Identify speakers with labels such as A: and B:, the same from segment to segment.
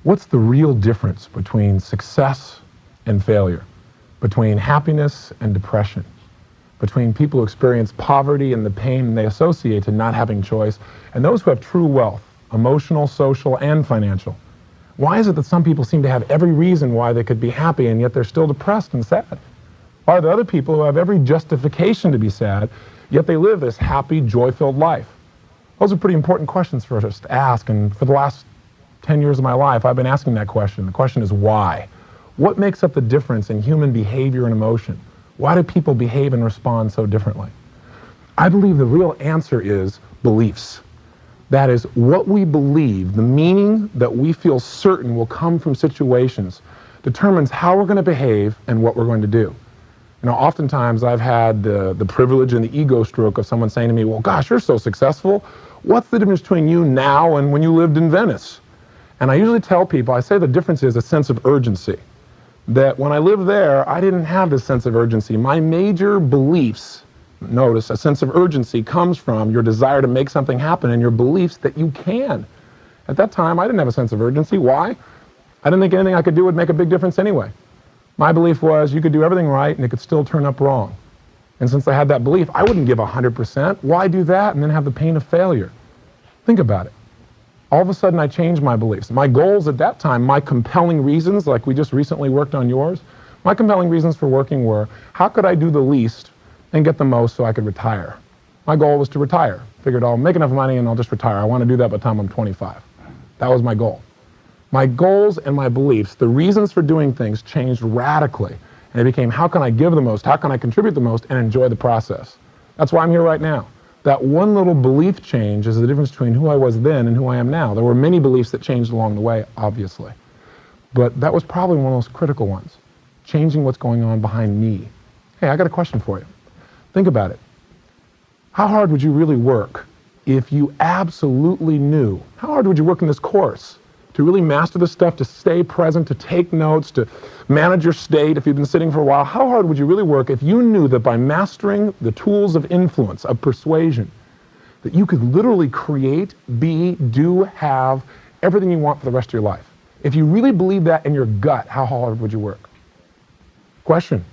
A: What's the real difference between success and failure? Between happiness and depression? Between people who experience poverty and the pain they associate to not having choice, and those who have true wealth, emotional, social, and financial? Why is it that some people seem to have every reason why they could be happy and yet they're still depressed and sad? Why are there other people who have every justification to be sad, yet they live this happy, joy-filled life? Those are pretty important questions for us to ask, and for the last 10 years of my life, I've been asking that question. The question is why? What makes up the difference in human behavior and emotion? Why do people behave and respond so differently? I believe the real answer is beliefs. That is, what we believe, the meaning that we feel certain will come from situations, determines how we're going to behave and what we're going to do. You know, oftentimes I've had the privilege and the ego stroke of someone saying to me, well, gosh, you're so successful. What's the difference between you now and when you lived in Venice? And I usually tell people, I say the difference is a sense of urgency. That when I lived there, I didn't have this sense of urgency. My major beliefs, notice, a sense of urgency comes from your desire to make something happen and your beliefs that you can. At that time, I didn't have a sense of urgency. Why? I didn't think anything I could do would make a big difference anyway. My belief was you could do everything right and it could still turn up wrong. And since I had that belief, I wouldn't give 100%. Why do that and then have the pain of failure? Think about it. All of a sudden I changed my beliefs. My goals at that time, my compelling reasons, like we just recently worked on yours, my compelling reasons for working were, how could I do the least and get the most so I could retire? My goal was to retire. Figured I'll make enough money and I'll just retire. I want to do that by the time I'm 25. That was my goal. My goals and my beliefs, the reasons for doing things changed radically. And it became, how can I give the most? How can I contribute the most and enjoy the process? That's why I'm here right now. That one little belief change is the difference between who I was then and who I am now. There were many beliefs that changed along the way, obviously. But that was probably one of the most critical ones. Changing what's going on behind me. Hey, I got a question for you. Think about it. How hard would you really work if you absolutely knew? How hard would you work in this course to really master the stuff, to stay present, to take notes, to manage your state if you've been sitting for a while? How hard would you really work if you knew that by mastering the tools of influence, of persuasion, that you could literally create, be, do, have everything you want for the rest of your life? If you really believe that in your gut, how hard would you work? Question.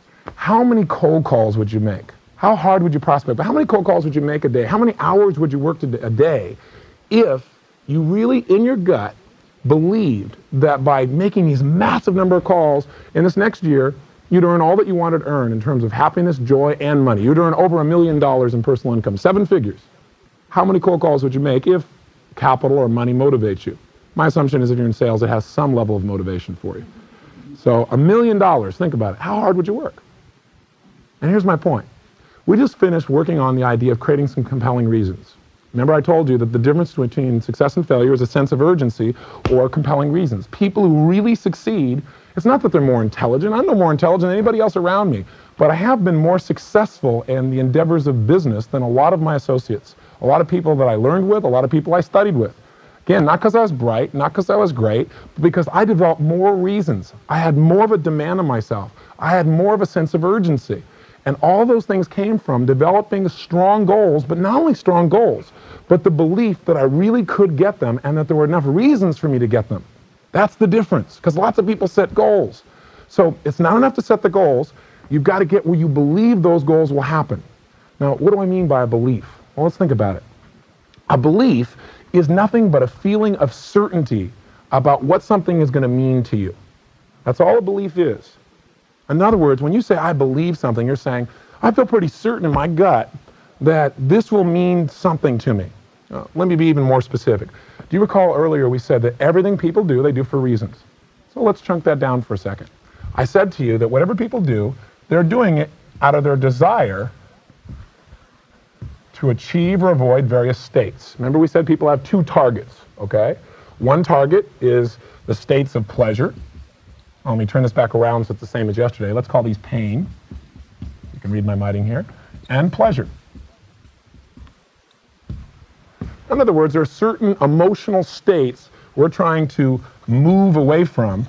A: How many cold calls would you make? How hard would you prospect? But how many cold calls would you make a day? How many hours would you work a day if you really, in your gut, believed that by making these massive number of calls in this next year, you'd earn all that you wanted to earn in terms of happiness, joy, and money? You'd earn over $1 million in personal income, 7 figures. How many cold calls would you make if capital or money motivates you? My assumption is if you're in sales, it has some level of motivation for you. So $1 million, think about it. How hard would you work? And here's my point. We just finished working on the idea of creating some compelling reasons. Remember I told you that the difference between success and failure is a sense of urgency or compelling reasons. People who really succeed, it's not that they're more intelligent. I'm no more intelligent than anybody else around me, but I have been more successful in the endeavors of business than a lot of my associates, a lot of people that I learned with, a lot of people I studied with. Again, not because I was bright, not because I was great, but because I developed more reasons. I had more of a demand on myself. I had more of a sense of urgency. And all those things came from developing strong goals, but not only strong goals, but the belief that I really could get them and that there were enough reasons for me to get them. That's the difference, because lots of people set goals. So it's not enough to set the goals. You've got to get where you believe those goals will happen. Now, what do I mean by a belief? Well, let's think about it. A belief is nothing but a feeling of certainty about what something is going to mean to you. That's all a belief is. In other words, when you say, I believe something, you're saying, I feel pretty certain in my gut that this will mean something to me. Let me be even more specific. Do you recall earlier we said that everything people do, they do for reasons? So let's chunk that down for a second. I said to you that whatever people do, they're doing it out of their desire to achieve or avoid various states. Remember we said people have 2 targets, okay? One target is the states of pleasure. Let me turn this back around so it's the same as yesterday. Let's call these pain. You can read my writing here. And pleasure. In other words, there are certain emotional states we're trying to move away from.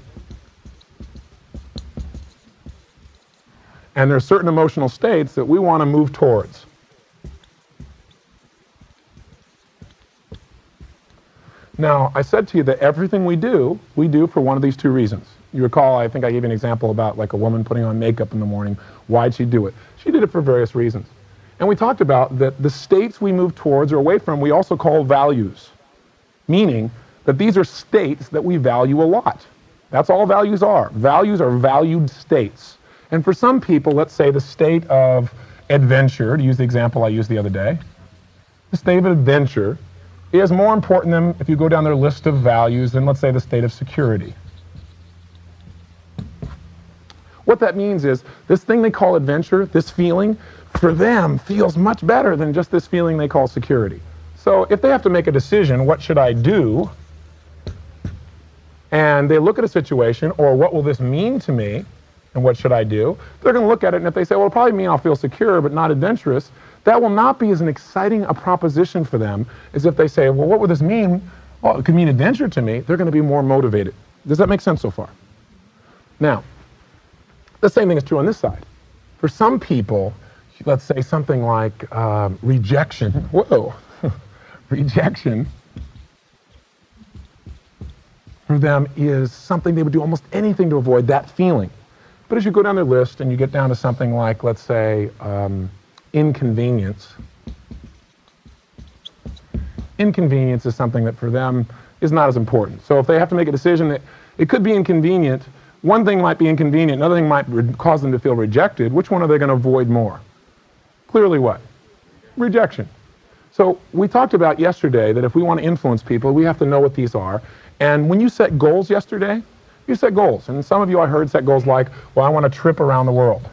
A: And there are certain emotional states that we want to move towards. Now, I said to you that everything we do for one of these two reasons. You recall, I think I gave you an example about like a woman putting on makeup in the morning. Why'd she do it? She did it for various reasons. And we talked about that the states we move towards or away from, we also call values, meaning that these are states that we value a lot. That's all values are. Values are valued states. And for some people, let's say the state of adventure, to use the example I used the other day, the state of adventure is more important than, if you go down their list of values, than let's say the state of security. What that means is this thing they call adventure, this feeling, for them feels much better than just this feeling they call security. So if they have to make a decision, what should I do? And they look at a situation, or what will this mean to me, and what should I do? They're going to look at it, and if they say, well, it'll probably mean I'll feel secure but not adventurous, that will not be as an exciting a proposition for them as if they say, well, what would this mean? Well, it could mean adventure to me. They're going to be more motivated. Does that make sense so far? Now, the same thing is true on this side. For some people, let's say something like rejection. Whoa, rejection for them is something they would do almost anything to avoid that feeling. But as you go down their list and you get down to something like, let's say, inconvenience. Inconvenience is something that for them is not as important. So if they have to make a decision, it could be inconvenient. One thing might be inconvenient, another thing might cause them to feel rejected. Which one are they going to avoid more? Clearly what? Rejection. So we talked about yesterday that if we want to influence people, we have to know what these are. And when you set goals yesterday, you set goals. And some of you I heard set goals like, well, I want to trip around the world.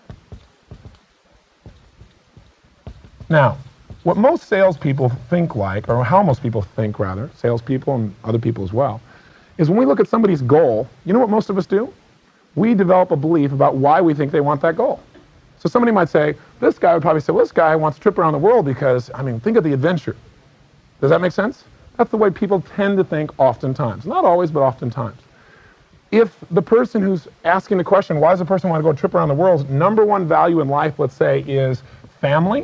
A: Now, what most salespeople think like, or how most people think rather, salespeople and other people as well, is when we look at somebody's goal, you know what most of us do? We develop a belief about why we think they want that goal. So somebody might say, this guy would probably say, well, this guy wants to trip around the world because, I mean, think of the adventure. Does that make sense? That's the way people tend to think oftentimes. Not always, but oftentimes. If the person who's asking the question, why does the person want to go trip around the world's number one value in life, let's say, is family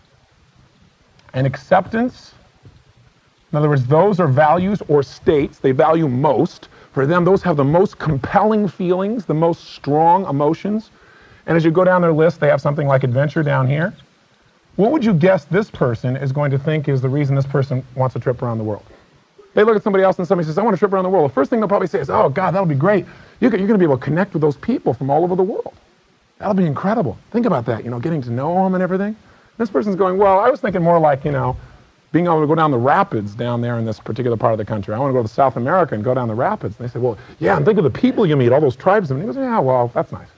A: and acceptance. In other words, those are values or states they value most. For them, those have the most compelling feelings, the most strong emotions. And as you go down their list, they have something like adventure down here. What would you guess this person is going to think is the reason this person wants a trip around the world? They look at somebody else and somebody says, I want to trip around the world. The first thing they'll probably say is, oh, God, that'll be great. You're going to be able to connect with those people from all over the world. That'll be incredible. Think about that, getting to know them and everything. This person's going, well, I was thinking more like, being able to go down the rapids down there in this particular part of the country. I want to go to South America and go down the rapids. And they say, well, yeah, and think of the people you meet, all those tribes. And he goes, yeah, well, that's nice.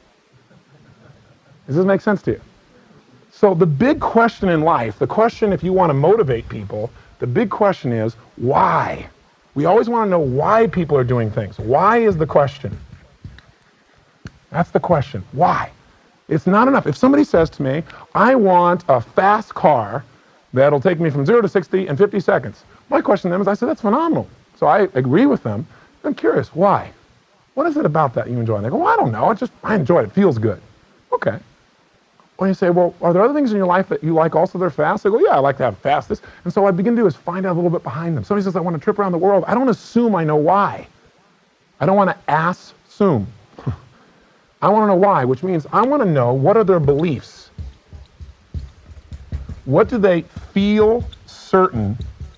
A: Does this make sense to you? So the big question in life, the question if you want to motivate people, the big question is why? We always want to know why people are doing things. Why is the question? That's the question. Why? It's not enough. If somebody says to me, I want a fast car that'll take me from 0 to 60 in 50 seconds. My question to them is, I said, that's phenomenal. So I agree with them. I'm curious, why? What is it about that you enjoy? And they go, well, I don't know. I enjoy it. It feels good. Okay. Or you say, well, are there other things in your life that you like also that are fast? They go, yeah, I like to have fastest. And so what I begin to do is find out a little bit behind them. Somebody says, I want to trip around the world. I don't assume I know why. I don't want to assume. I want to know why, which means I want to know what are their beliefs. What do they feel certain?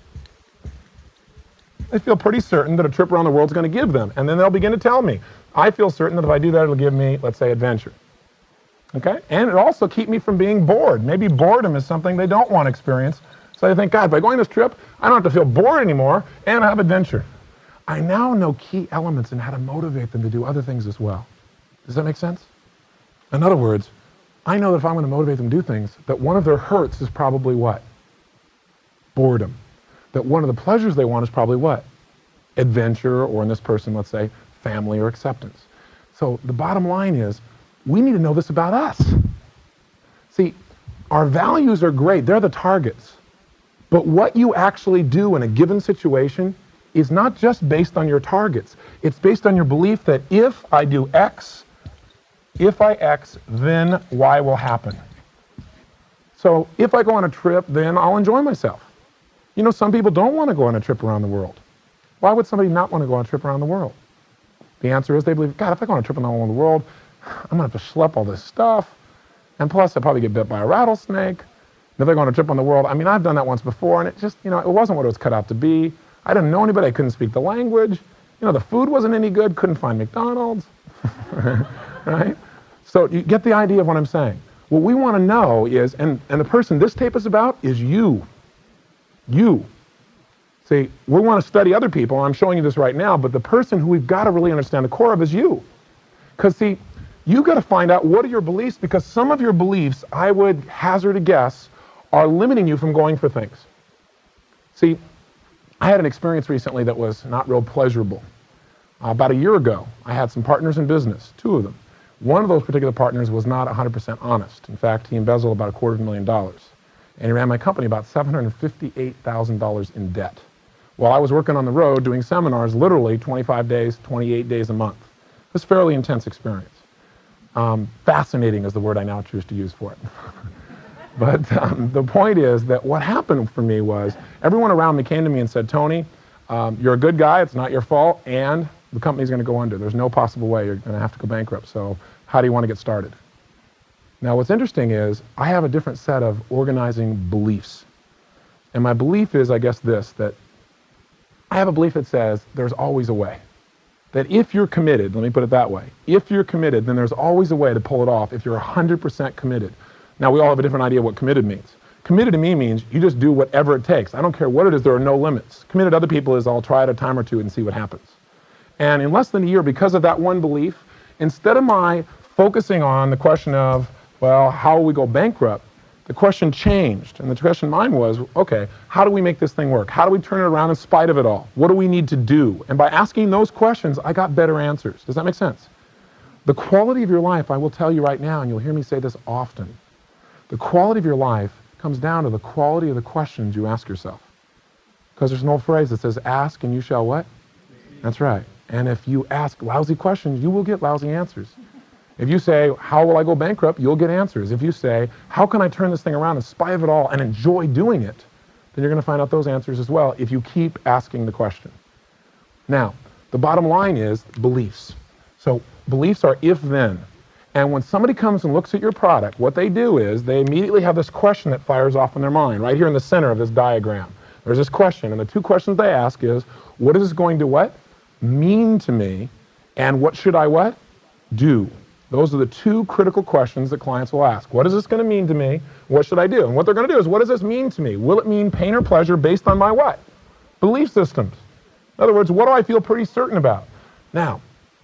A: They feel pretty certain that a trip around the world is going to give them. And then they'll begin to tell me, I feel certain that if I do that, it'll give me, let's say, adventure. Okay? And it'll also keep me from being bored. Maybe boredom is something they don't want to experience. So they think, God, by going on this trip, I don't have to feel bored anymore, and I have adventure. I now know key elements in how to motivate them to do other things as well. Does that make sense? In other words, I know that if I'm going to motivate them to do things, that one of their hurts is probably what? Boredom. That one of the pleasures they want is probably what? Adventure, or in this person, let's say, family or acceptance. So the bottom line is, we need to know this about us. See, our values are great. They're the targets. But what you actually do in a given situation is not just based on your targets. It's based on your belief that if I do X, if I X, then Y will happen. So if I go on a trip, then I'll enjoy myself. Some people don't want to go on a trip around the world. Why would somebody not want to go on a trip around the world? The answer is they believe, God, if I go on a trip around the world, I'm going to have to schlep all this stuff. And plus, I'll probably get bit by a rattlesnake. And if I go on a trip on the world, I mean, I've done that once before, and it just, it wasn't what it was cut out to be. I didn't know anybody. I couldn't speak the language. The food wasn't any good. Couldn't find McDonald's. Right? So you get the idea of what I'm saying. What we want to know is, and the person this tape is about is you. You. See, we want to study other people, and I'm showing you this right now, but the person who we've got to really understand the core of is you. Because, see, you've got to find out what are your beliefs, because some of your beliefs, I would hazard a guess, are limiting you from going for things. See, I had an experience recently that was not real pleasurable. About a year ago, I had some partners in business, 2 of them. One of those particular partners was not 100% honest. In fact, he embezzled about $250,000. And he ran my company about $758,000 in debt. While I was working on the road doing seminars, literally 25 days, 28 days a month. It was a fairly intense experience. Fascinating is the word I now choose to use for it. But the point is that what happened for me was everyone around me came to me and said, Tony, you're a good guy, it's not your fault, and the company's going to go under. There's no possible way you're going to have to go bankrupt. So how do you want to get started? Now, what's interesting is I have a different set of organizing beliefs. And my belief is, I guess, that I have a belief that says there's always a way. That if you're committed, let me put it that way, if you're committed, then there's always a way to pull it off if you're 100% committed. Now, we all have a different idea of what committed means. Committed to me means you just do whatever it takes. I don't care what it is, there are no limits. Committed to other people is I'll try it a time or two and see what happens. And in less than a year, because of that one belief, instead of my focusing on the question of, well, how will we go bankrupt, the question changed. And the question in mine was, okay, how do we make this thing work? How do we turn it around in spite of it all? What do we need to do? And by asking those questions, I got better answers. Does that make sense? The quality of your life, I will tell you right now, and you'll hear me say this often, the quality of your life comes down to the quality of the questions you ask yourself. Because there's an old phrase that says, ask and you shall what? That's right. And if you ask lousy questions, you will get lousy answers. If you say, how will I go bankrupt? You'll get answers. If you say, how can I turn this thing around in spite of it all and enjoy doing it? Then you're going to find out those answers as well if you keep asking the question. Now, the bottom line is beliefs. So beliefs are if-then. And when somebody comes and looks at your product, what they do is they immediately have this question that fires off in their mind, right here in the center of this diagram. There's this question, and the 2 questions they ask is, what is this going to what? Mean to me, and what should I what? Do. Those are the 2 critical questions that clients will ask. What is this going to mean to me? What should I do? And what they're going to do is, what does this mean to me? Will it mean pain or pleasure based on my what? Belief systems. In other words, what do I feel pretty certain about? Now,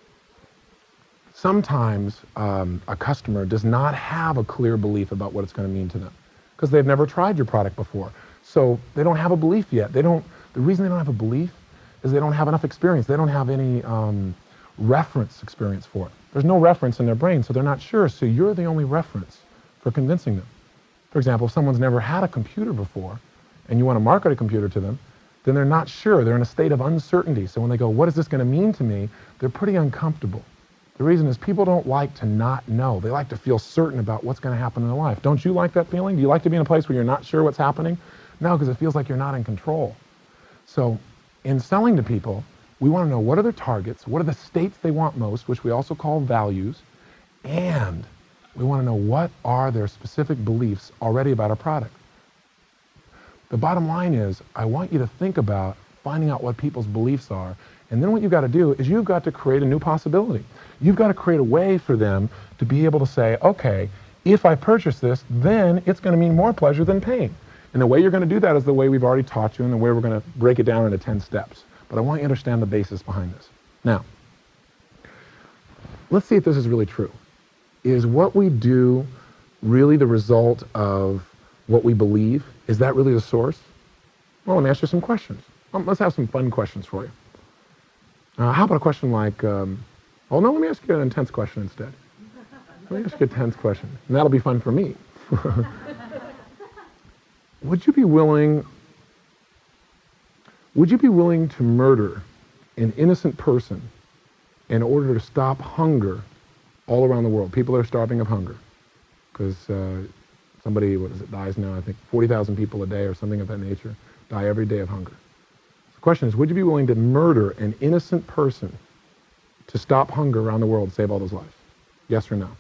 A: sometimes a customer does not have a clear belief about what it's going to mean to them because they've never tried your product before. So they don't have a belief yet. The reason they don't have a belief is they don't have enough experience. They don't have any reference experience for it. There's no reference in their brain, so they're not sure. So you're the only reference for convincing them. For example, if someone's never had a computer before and you want to market a computer to them, then they're not sure. They're in a state of uncertainty. So when they go, what is this going to mean to me? They're pretty uncomfortable. The reason is people don't like to not know. They like to feel certain about what's going to happen in their life. Don't you like that feeling? Do you like to be in a place where you're not sure what's happening? No, because it feels like you're not in control. So in selling to people, we want to know what are their targets, what are the states they want most, which we also call values, and we want to know what are their specific beliefs already about our product. The bottom line is, I want you to think about finding out what people's beliefs are, and then what you've got to do is you've got to create a new possibility. You've got to create a way for them to be able to say, okay, if I purchase this, then it's going to mean more pleasure than pain. And the way you're going to do that is the way we've already taught you and the way we're going to break it down into 10 steps. But I want you to understand the basis behind this. Now, let's see if this is really true. Is what we do really the result of what we believe? Is that really the source? Well, let me ask you some questions. Let's have some fun questions for you. How about a question like, oh no, let me ask you an intense question instead. Let me ask you a tense question, and that'll be fun for me. Would you be willing to murder an innocent person in order to stop hunger all around the world? People are starving of hunger because somebody, dies now, I think 40,000 people a day or something of that nature die every day of hunger. The question is, would you be willing to murder an innocent person to stop hunger around the world and save all those lives? Yes or no?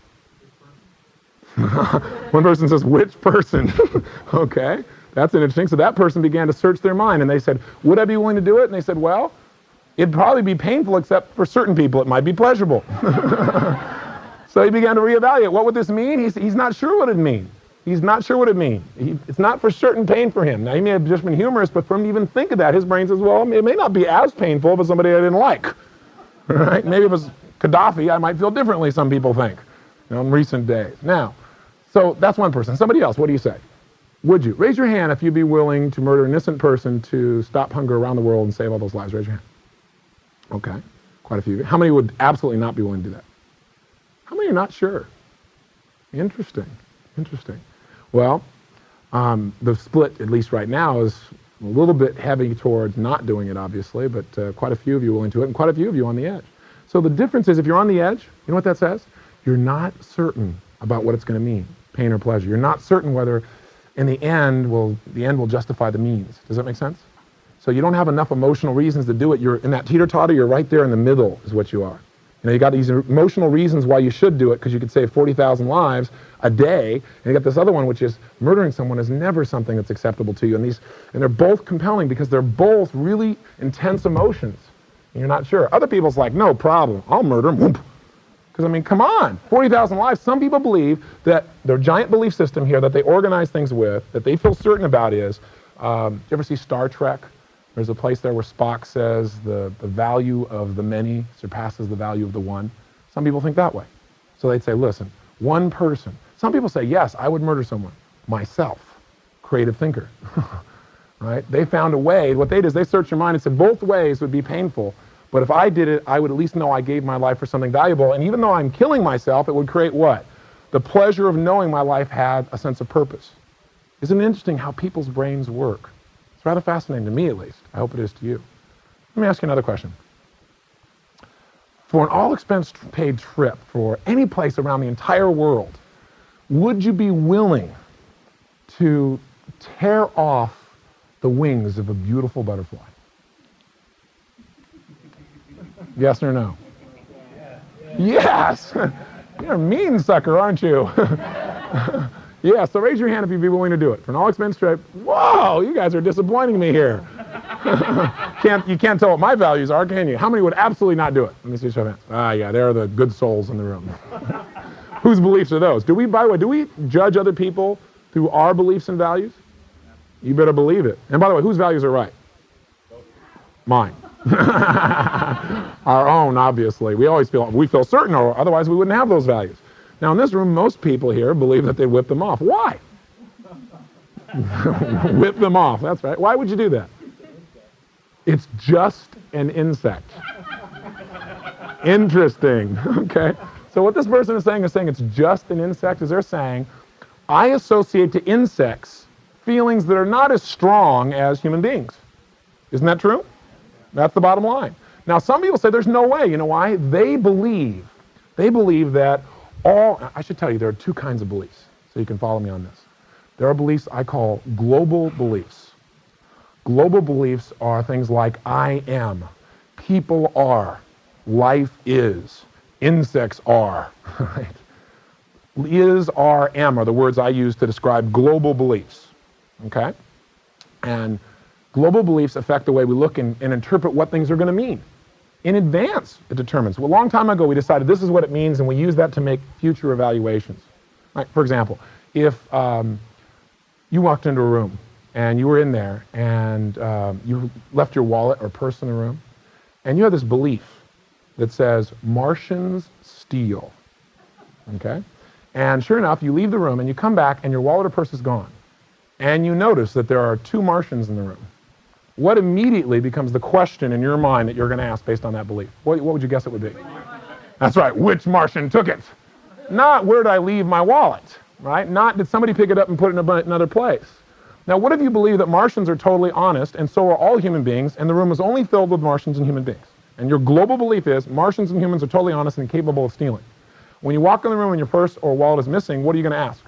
A: One person says, which person? Okay, that's interesting. So that person began to search their mind, and they said, would I be willing to do it? And they said, well, it'd probably be painful, except for certain people it might be pleasurable. So he began to reevaluate. What would this mean? He's not sure what it means. He's not sure what it means. It's not for certain pain for him. Now, he may have just been humorous, but for him to even think of that, his brain says, well, it may not be as painful if it's somebody I didn't like. Right? Maybe if it was Gaddafi, I might feel differently, some people think, in recent days. Now, so that's one person. Somebody else, what do you say? Would you? Raise your hand if you'd be willing to murder an innocent person to stop hunger around the world and save all those lives. Raise your hand. Okay, quite a few. How many would absolutely not be willing to do that? How many are not sure? Interesting. Well, the split, at least right now, is a little bit heavy towards not doing it, obviously, but quite a few of you willing to it, and quite a few of you on the edge. So the difference is, if you're on the edge, you know what that says? You're not certain about what it's going to mean, pain or pleasure. You're not certain whether, in the end will justify the means. Does that make sense? So you don't have enough emotional reasons to do it. You're in that teeter-totter, you're right there in the middle is what you are. You got these emotional reasons why you should do it, because you could save 40,000 lives a day, and you got this other one, which is murdering someone is never something that's acceptable to you. And they're both compelling because they're both really intense emotions, and you're not sure. Other people's like, no problem, I'll murder him. Because, I mean, come on, 40,000 lives. Some people believe that their giant belief system here that they organize things with, that they feel certain about is, you ever see Star Trek? There's a place there where Spock says the value of the many surpasses the value of the one. Some people think that way. So they'd say, listen, one person. Some people say, yes, I would murder someone. Myself, creative thinker. Right? They found a way. What they did is they searched their mind and said both ways would be painful, but if I did it, I would at least know I gave my life for something valuable. And even though I'm killing myself, it would create what? The pleasure of knowing my life had a sense of purpose. Isn't it interesting how people's brains work? It's rather fascinating to me, at least. I hope it is to you. Let me ask you another question. For an all-expense-paid trip for any place around the entire world, would you be willing to tear off the wings of a beautiful butterfly? Yes or no? Yes! You're a mean sucker, aren't you? Yeah, so raise your hand if you'd be willing to do it. For an all-expense trip, whoa, you guys are disappointing me here. You can't tell what my values are, can you? How many would absolutely not do it? Let me see your hands. Ah, yeah, they're the good souls in the room. Whose beliefs are those? By the way, do we judge other people through our beliefs and values? You better believe it. And by the way, whose values are right? Mine. Our own, obviously. We feel certain, or otherwise we wouldn't have those values. Now, in this room, most people here believe that they whip them off. Why? Whip them off, that's right. Why would you do that? It's just an insect. Interesting, okay? So what this person is saying it's just an insect, is they're saying, I associate to insects feelings that are not as strong as human beings. Isn't that true? That's the bottom line. Now, some people say there's no way. You know why? They believe that I should tell you, there are two kinds of beliefs, so you can follow me on this. There are beliefs I call global beliefs. Global beliefs are things like I am, people are, life is, insects are, right? Is, are, am are the words I use to describe global beliefs, okay? And global beliefs affect the way we look and interpret what things are going to mean. In advance, it determines. Well, a long time ago, we decided this is what it means, and we use that to make future evaluations. Right? For example, if you walked into a room, and you were in there, and you left your wallet or purse in the room, and you have this belief that says, Martians steal. Okay? And sure enough, you leave the room, and you come back, and your wallet or purse is gone. And you notice that there are 2 Martians in the room. What immediately becomes the question in your mind that you're going to ask based on that belief? What would you guess it would be? That's right, which Martian took it? Not where did I leave my wallet, right? Not did somebody pick it up and put it in another place. Now, what if you believe that Martians are totally honest, and so are all human beings, and the room is only filled with Martians and human beings? And your global belief is Martians and humans are totally honest and capable of stealing. When you walk in the room and your purse or wallet is missing, what are you going to ask?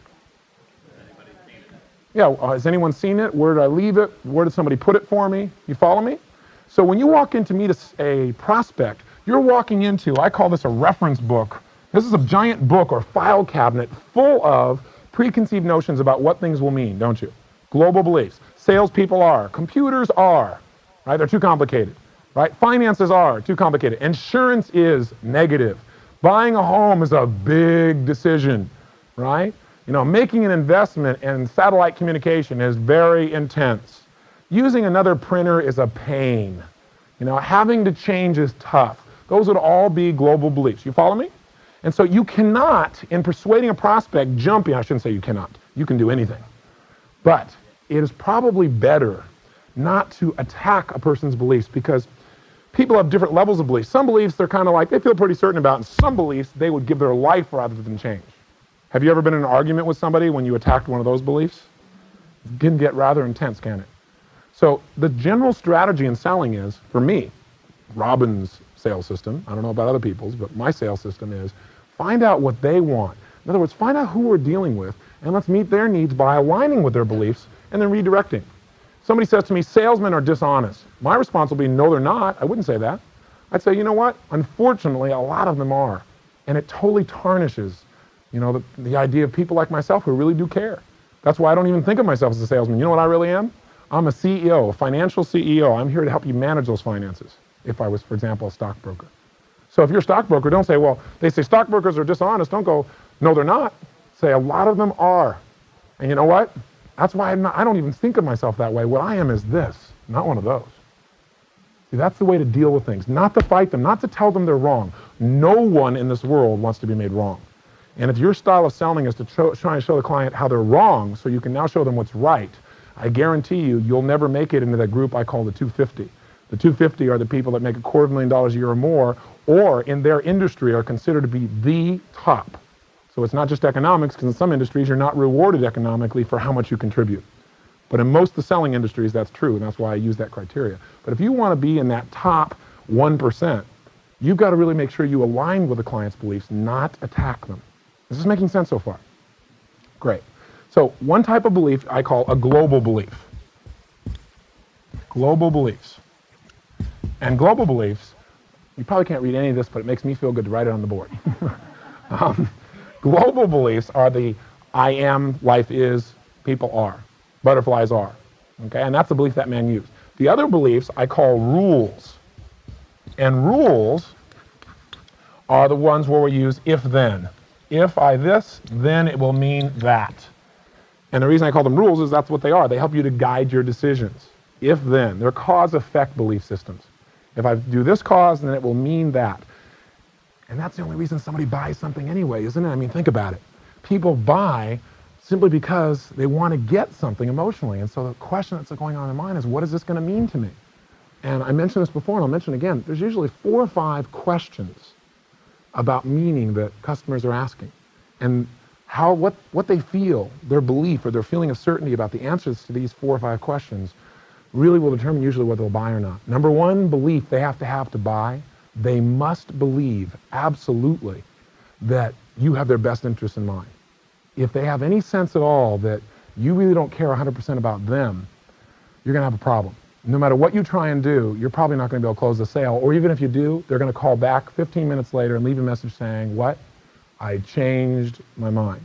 A: Yeah, has anyone seen it? Where did I leave it? Where did somebody put it for me? You follow me? So when you walk in to meet a prospect, you're walking into, I call this a reference book. This is a giant book or file cabinet full of preconceived notions about what things will mean, don't you? Global beliefs. Salespeople are. Computers are. Right? They're too complicated. Right? Finances are too complicated. Insurance is negative. Buying a home is a big decision. Right? You know, making an investment in satellite communication is very intense. Using another printer is a pain. You know, having to change is tough. Those would all be global beliefs. You follow me? And so you cannot, in persuading a prospect, jump in. I shouldn't say you cannot. You can do anything. But it is probably better not to attack a person's beliefs, because people have different levels of beliefs. Some beliefs they're kind of like, they feel pretty certain about, and some beliefs they would give their life rather than change. Have you ever been in an argument with somebody when you attacked one of those beliefs? It can get rather intense, can it? So the general strategy in selling is, for me, Robin's sales system, I don't know about other people's, but my sales system is find out what they want. In other words, find out who we're dealing with, and let's meet their needs by aligning with their beliefs and then redirecting. Somebody says to me, salesmen are dishonest. My response will be, no, they're not. I wouldn't say that. I'd say, you know what? Unfortunately, a lot of them are. And it totally tarnishes, you know, the idea of people like myself who really do care. That's why I don't even think of myself as a salesman. You know what I really am? I'm a CEO, a financial CEO. I'm here to help you manage those finances if I was, for example, a stockbroker. So if you're a stockbroker, don't say, well, they say stockbrokers are dishonest. Don't go, no, they're not. Say, a lot of them are. And you know what? That's why I don't even think of myself that way. What I am is this, not one of those. See, that's the way to deal with things. Not to fight them, not to tell them they're wrong. No one in this world wants to be made wrong. And if your style of selling is to try and show the client how they're wrong so you can now show them what's right, I guarantee you, you'll never make it into that group I call the 250. The 250 are the people that make $250,000 a year or more, or in their industry are considered to be the top. So it's not just economics, because in some industries you're not rewarded economically for how much you contribute. But in most of the selling industries, that's true, and that's why I use that criteria. But if you want to be in that top 1%, you've got to really make sure you align with the client's beliefs, not attack them. Is this making sense so far? Great. So one type of belief I call a global belief. Global beliefs. And global beliefs, you probably can't read any of this, but it makes me feel good to write it on the board. Global beliefs are the I am, life is, people are, butterflies are. Okay, and that's the belief that man used. The other beliefs I call rules. And rules are the ones where we use if then. If I this, then it will mean that. And the reason I call them rules is that's what they are. They help you to guide your decisions. If then. They're cause-effect belief systems. If I do this cause, then it will mean that. And that's the only reason somebody buys something anyway, isn't it? I mean, think about it. People buy simply because they want to get something emotionally. And so the question that's going on in mind is, what is this going to mean to me? And I mentioned this before, and I'll mention it again. There's usually 4 or 5 questions about meaning that customers are asking. And what they feel, their belief or their feeling of certainty about the answers to these 4 or 5 questions really will determine usually whether they'll buy or not. Number 1 belief they have to buy, they must believe absolutely that you have their best interest in mind. If they have any sense at all that you really don't care 100% about them, you're going to have a problem. No matter what you try and do, you're probably not going to be able to close the sale. Or even if you do, they're going to call back 15 minutes later and leave a message saying, what? I changed my mind.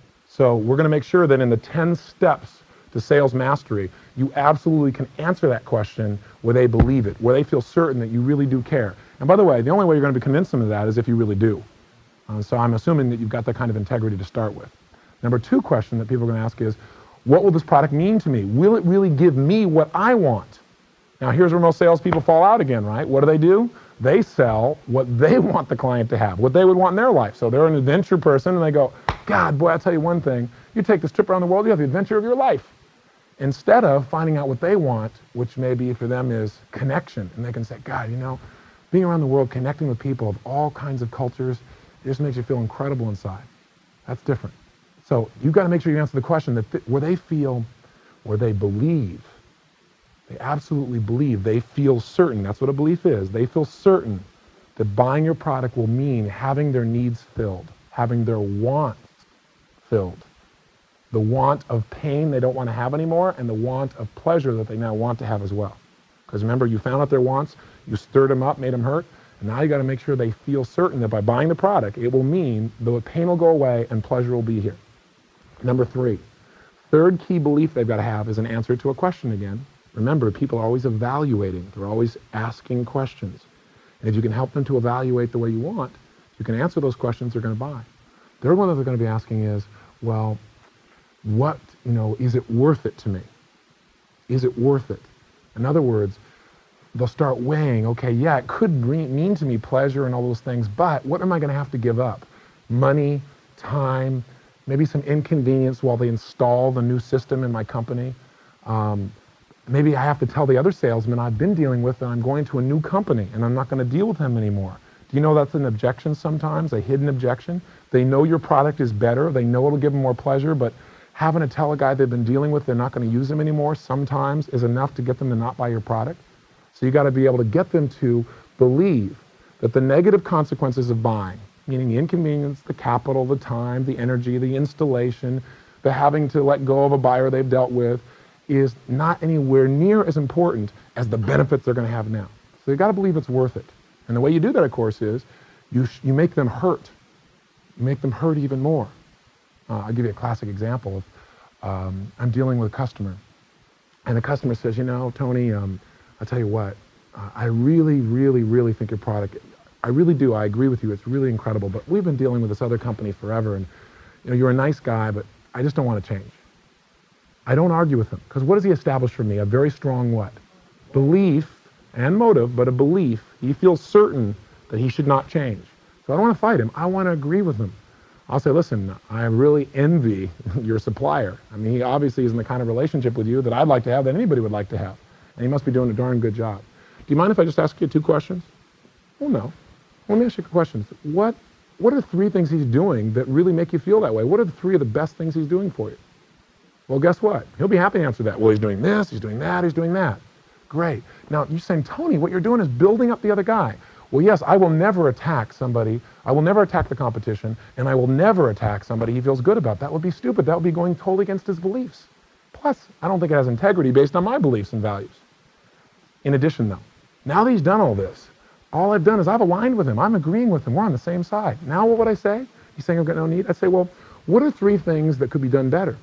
A: So we're going to make sure that in the 10 steps to sales mastery, you absolutely can answer that question where they believe it, where they feel certain that you really do care. And by the way, the only way you're going to convince them of that is if you really do. So I'm assuming that you've got that kind of integrity to start with. Number 2 question that people are going to ask is, what will this product mean to me? Will it really give me what I want? Now here's where most salespeople fall out again, right? What do? They sell what they want the client to have, what they would want in their life. So they're an adventure person and they go, God, boy, I'll tell you one thing. You take this trip around the world, you have the adventure of your life. Instead of finding out what they want, which maybe for them is connection. And they can say, God, you know, being around the world, connecting with people of all kinds of cultures, it just makes you feel incredible inside. That's different. So you've got to make sure you answer the question that where they feel, where they believe, they absolutely believe, they feel certain, that's what a belief is, they feel certain that buying your product will mean having their needs filled, having their wants filled. The want of pain they don't want to have anymore, and the want of pleasure that they now want to have as well. Because remember, you found out their wants, you stirred them up, made them hurt, and now you got to make sure they feel certain that by buying the product, it will mean the pain will go away and pleasure will be here. Number 3, third key belief they've got to have is an answer to a question again. Remember, people are always evaluating. They're always asking questions. And if you can help them to evaluate the way you want, you can answer those questions they're going to buy. The third one that they're going to be asking is, well, what, is it worth it to me? Is it worth it? In other words, they'll start weighing, okay, yeah, it could mean to me pleasure and all those things, but what am I going to have to give up? Money, time, maybe some inconvenience while they install the new system in my company. Maybe I have to tell the other salesman I've been dealing with that I'm going to a new company and I'm not going to deal with him anymore. Do you know that's an objection sometimes, a hidden objection? They know your product is better. They know it'll give them more pleasure, but having to tell a guy they've been dealing with they're not going to use him anymore sometimes is enough to get them to not buy your product. So you got to be able to get them to believe that the negative consequences of buying, meaning the inconvenience, the capital, the time, the energy, the installation, the having to let go of a buyer they've dealt with, is not anywhere near as important as the benefits they're going to have now. So you got to believe it's worth it. And the way you do that, of course, is you make them hurt. You make them hurt even more. I'll give you a classic example. I'm dealing with a customer, and the customer says, Tony, I'll tell you what, I really, really, really think your product, I really do, I agree with you, it's really incredible, but we've been dealing with this other company forever, and you're a nice guy, but I just don't want to change. I don't argue with him, because what does he establish for me? A very strong what? Belief and motive, but a belief. He feels certain that he should not change. So I don't want to fight him. I want to agree with him. I'll say, listen, I really envy your supplier. I mean, he obviously is in the kind of relationship with you that I'd like to have, that anybody would like to have. And he must be doing a darn good job. Do you mind if I just ask you 2 questions? Well, no. Let me ask you questions. What are 3 things he's doing that really make you feel that way? What are the 3 of the best things he's doing for you? Well, guess what? He'll be happy to answer that. Well, he's doing this, he's doing that, he's doing that. Great. Now, you're saying, Tony, what you're doing is building up the other guy. Well, yes, I will never attack somebody. I will never attack the competition, and I will never attack somebody he feels good about. That would be stupid. That would be going totally against his beliefs. Plus, I don't think it has integrity based on my beliefs and values. In addition, though, now that he's done all this, all I've done is I've aligned with him. I'm agreeing with him. We're on the same side. Now what would I say? He's saying I've got no need. I'd say, well, what are 3 things that could be done better?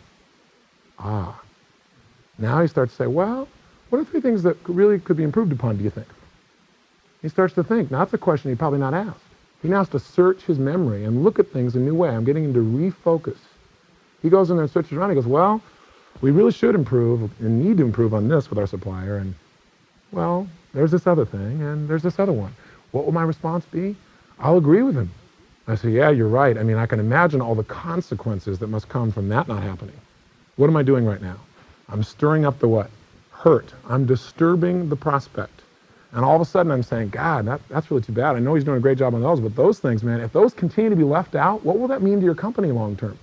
A: Now he starts to say, well, what are 3 things that really could be improved upon, do you think? He starts to think. Now, that's a question he'd probably not asked. He now has to search his memory and look at things a new way. I'm getting him to refocus. He goes in there and searches around. He goes, well, we really should improve and need to improve on this with our supplier. And, well, there's this other thing, and there's this other one. What will my response be? I'll agree with him. I say, yeah, you're right. I mean, I can imagine all the consequences that must come from that not happening. What am I doing right now? I'm stirring up the what? Hurt. I'm disturbing the prospect. And all of a sudden I'm saying, God, that's really too bad. I know he's doing a great job on those, but those things, man, if those continue to be left out, what will that mean to your company long term?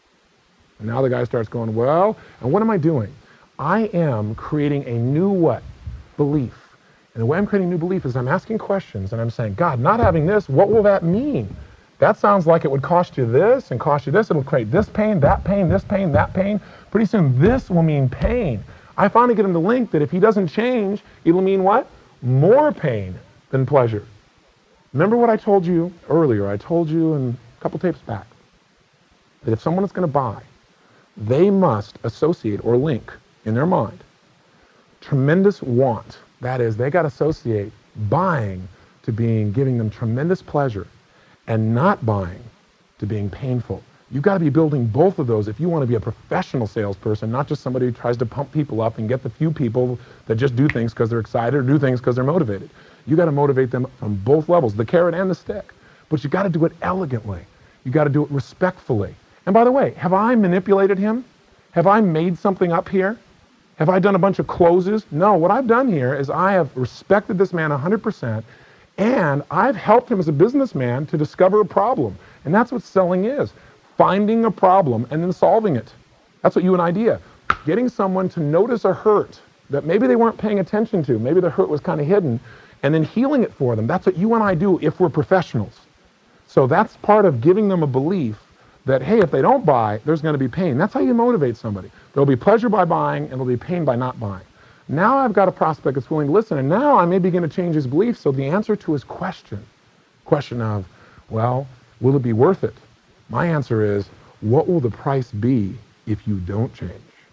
A: And now the guy starts going, well, and what am I doing? I am creating a new what? Belief. And the way I'm creating a new belief is I'm asking questions and I'm saying, God, not having this, what will that mean? That sounds like it would cost you this and cost you this. It'll create this pain, that pain, this pain, that pain. Pretty soon this will mean pain. I finally get him to link that if he doesn't change, it'll mean what? More pain than pleasure. Remember what I told you earlier? I told you in a couple tapes back that if someone is going to buy, they must associate or link in their mind tremendous want. That is, they got to associate buying to giving them tremendous pleasure and not buying to being painful. You've got to be building both of those if you want to be a professional salesperson, not just somebody who tries to pump people up and get the few people that just do things because they're excited or do things because they're motivated. You got to motivate them from both levels, the carrot and the stick. But you got to do it elegantly. You got to do it respectfully. And by the way, have I manipulated him? Have I made something up here? Have I done a bunch of closes? No, what I've done here is I have respected this man 100%, and I've helped him as a businessman to discover a problem. And that's what selling is. Finding a problem and then solving it. That's what you and I do. Getting someone to notice a hurt that maybe they weren't paying attention to. Maybe the hurt was kind of hidden, and then healing it for them. That's what you and I do if we're professionals. So that's part of giving them a belief that, hey, if they don't buy, there's going to be pain. That's how you motivate somebody. There'll be pleasure by buying, and there'll be pain by not buying. Now I've got a prospect that's willing to listen, and now I may begin to change his beliefs. So the answer to his question of, well, will it be worth it? My answer is, what will the price be if you don't change?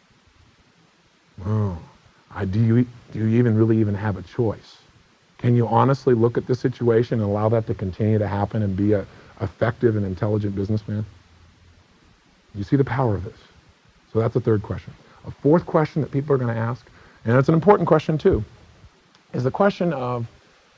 A: Oh, do you really even have a choice? Can you honestly look at this situation and allow that to continue to happen and be an effective and intelligent businessman? You see the power of this. So that's the third question. A fourth question that people are going to ask, and it's an important question too, is the question of,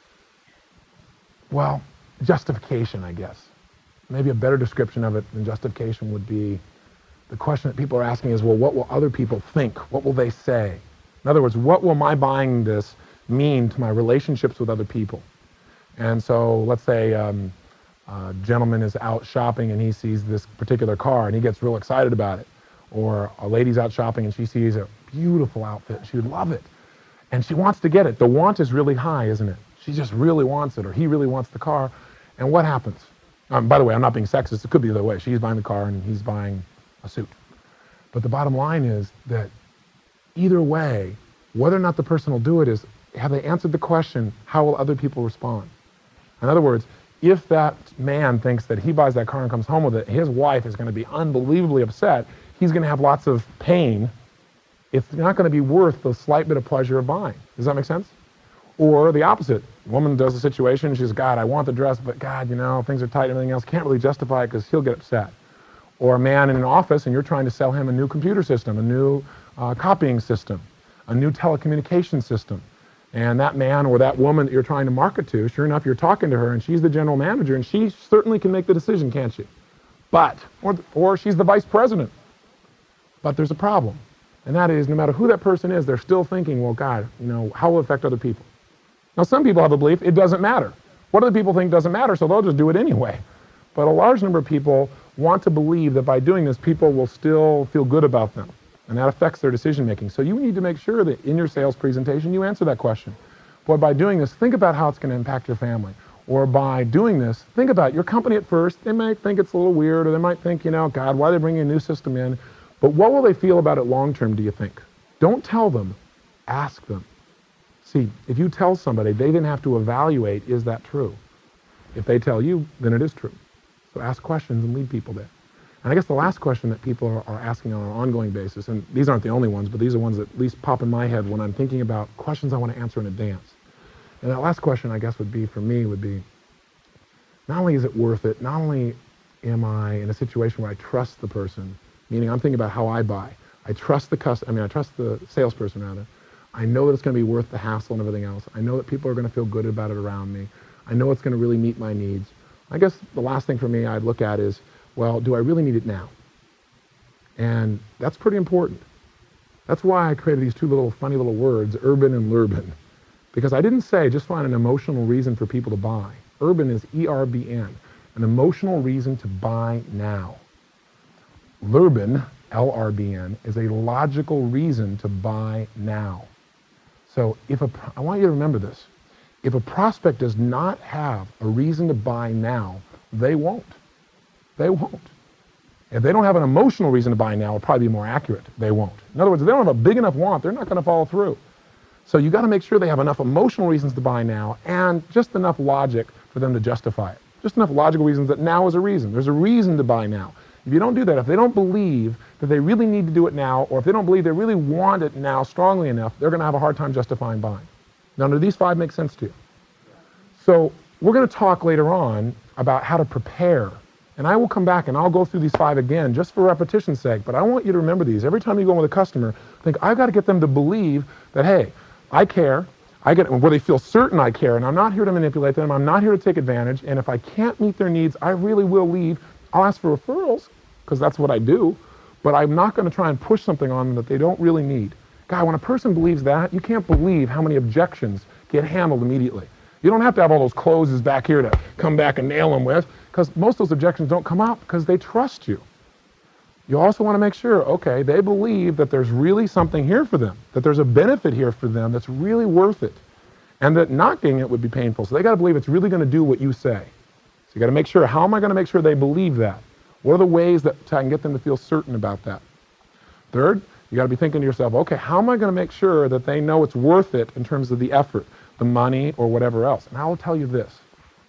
A: well, justification, I guess. Maybe a better description of it than justification would be, the question that people are asking is, well, what will other people think? What will they say? In other words, what will my buying this mean to my relationships with other people? And so let's say a gentleman is out shopping and he sees this particular car and he gets real excited about it. Or a lady's out shopping and she sees a beautiful outfit. She would love it. And she wants to get it. The want is really high, isn't it? She just really wants it, or he really wants the car. And what happens? By the way, I'm not being sexist. It could be the other way. She's buying the car and he's buying a suit. But the bottom line is that either way, whether or not the person will do it is, have they answered the question, how will other people respond? In other words, if that man thinks that he buys that car and comes home with it, his wife is going to be unbelievably upset. He's going to have lots of pain. It's not going to be worth the slight bit of pleasure of buying. Does that make sense? Or the opposite. A woman does a situation, she's, God, I want the dress, but God, things are tight and everything else. Can't really justify it because he'll get upset. Or a man in an office and you're trying to sell him a new computer system, a new copying system, a new telecommunication system. And that man or that woman that you're trying to market to, sure enough, you're talking to her and she's the general manager and she certainly can make the decision, can't she? But, or she's the vice president. But there's a problem. And that is, no matter who that person is, they're still thinking, well, God, how will it affect other people? Now, some people have a belief it doesn't matter. What other people think doesn't matter, so they'll just do it anyway. But a large number of people want to believe that by doing this, people will still feel good about them. And that affects their decision making. So you need to make sure that in your sales presentation, you answer that question. Boy, by doing this, think about how it's going to impact your family. Or by doing this, think about your company at first. They might think it's a little weird, or they might think, God, why are they bringing a new system in? But what will they feel about it long term, do you think? Don't tell them, ask them. See, if you tell somebody, they then have to evaluate, is that true? If they tell you, then it is true. So ask questions and lead people there. And I guess the last question that people are asking on an ongoing basis, and these aren't the only ones, but these are ones that at least pop in my head when I'm thinking about questions I want to answer in advance. And that last question, I guess, would be, not only is it worth it, not only am I in a situation where I trust the person, meaning I'm thinking about how I buy. I trust I trust the salesperson rather. I know that it's going to be worth the hassle and everything else. I know that people are going to feel good about it around me. I know it's going to really meet my needs. I guess the last thing for me I'd look at is, well, do I really need it now? And that's pretty important. That's why I created these two funny little words, urban and lurban. Because I didn't say just find an emotional reason for people to buy. Urban is ERBN, an emotional reason to buy now. Lurban, LRBN, is a logical reason to buy now. So I want you to remember this. If a prospect does not have a reason to buy now, they won't. They won't. If they don't have an emotional reason to buy now, it'll probably be more accurate. They won't. In other words, if they don't have a big enough want, they're not going to follow through. So you got to make sure they have enough emotional reasons to buy now and just enough logic for them to justify it. Just enough logical reasons that now is a reason. There's a reason to buy now. If you don't do that, if they don't believe that they really need to do it now, or if they don't believe they really want it now strongly enough, they're going to have a hard time justifying buying. Now, do these 5 make sense to you? So we're going to talk later on about how to prepare. And I will come back and I'll go through these 5 again just for repetition's sake. But I want you to remember these. Every time you go with a customer, think, I've got to get them to believe that, hey, I care. Where they feel certain I care. And I'm not here to manipulate them. I'm not here to take advantage. And if I can't meet their needs, I really will leave. I'll ask for referrals because that's what I do. But I'm not going to try and push something on them that they don't really need. God, when a person believes that, you can't believe how many objections get handled immediately. You don't have to have all those closes back here to come back and nail them with, because most of those objections don't come up because they trust you. You also want to make sure, okay, they believe that there's really something here for them, that there's a benefit here for them that's really worth it, and that not getting it would be painful. So they got to believe it's really going to do what you say. So you got to make sure, how am I going to make sure they believe that? What are the ways that I can get them to feel certain about that? Third, You got to be thinking to yourself, okay, how am I going to make sure that they know it's worth it in terms of the effort, the money, or whatever else? And I will tell you this.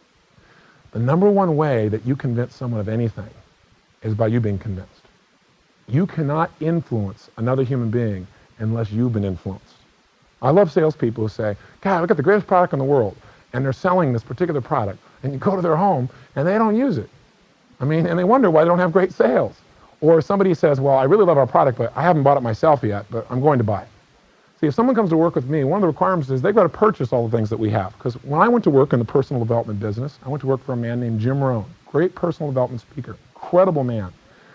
A: The number one way that you convince someone of anything is by you being convinced. You cannot influence another human being unless you've been influenced. I love salespeople who say, God, I've got the greatest product in the world, and they're selling this particular product, and you go to their home, and they don't use it. I mean, and they wonder why they don't have great sales. Or somebody says, well, I really love our product, but I haven't bought it myself yet, but I'm going to buy it. See, if someone comes to work with me, one of the requirements is they've got to purchase all the things that we have. Because when I went to work in the personal development business, I went to work for a man named Jim Rohn, great personal development speaker, incredible man.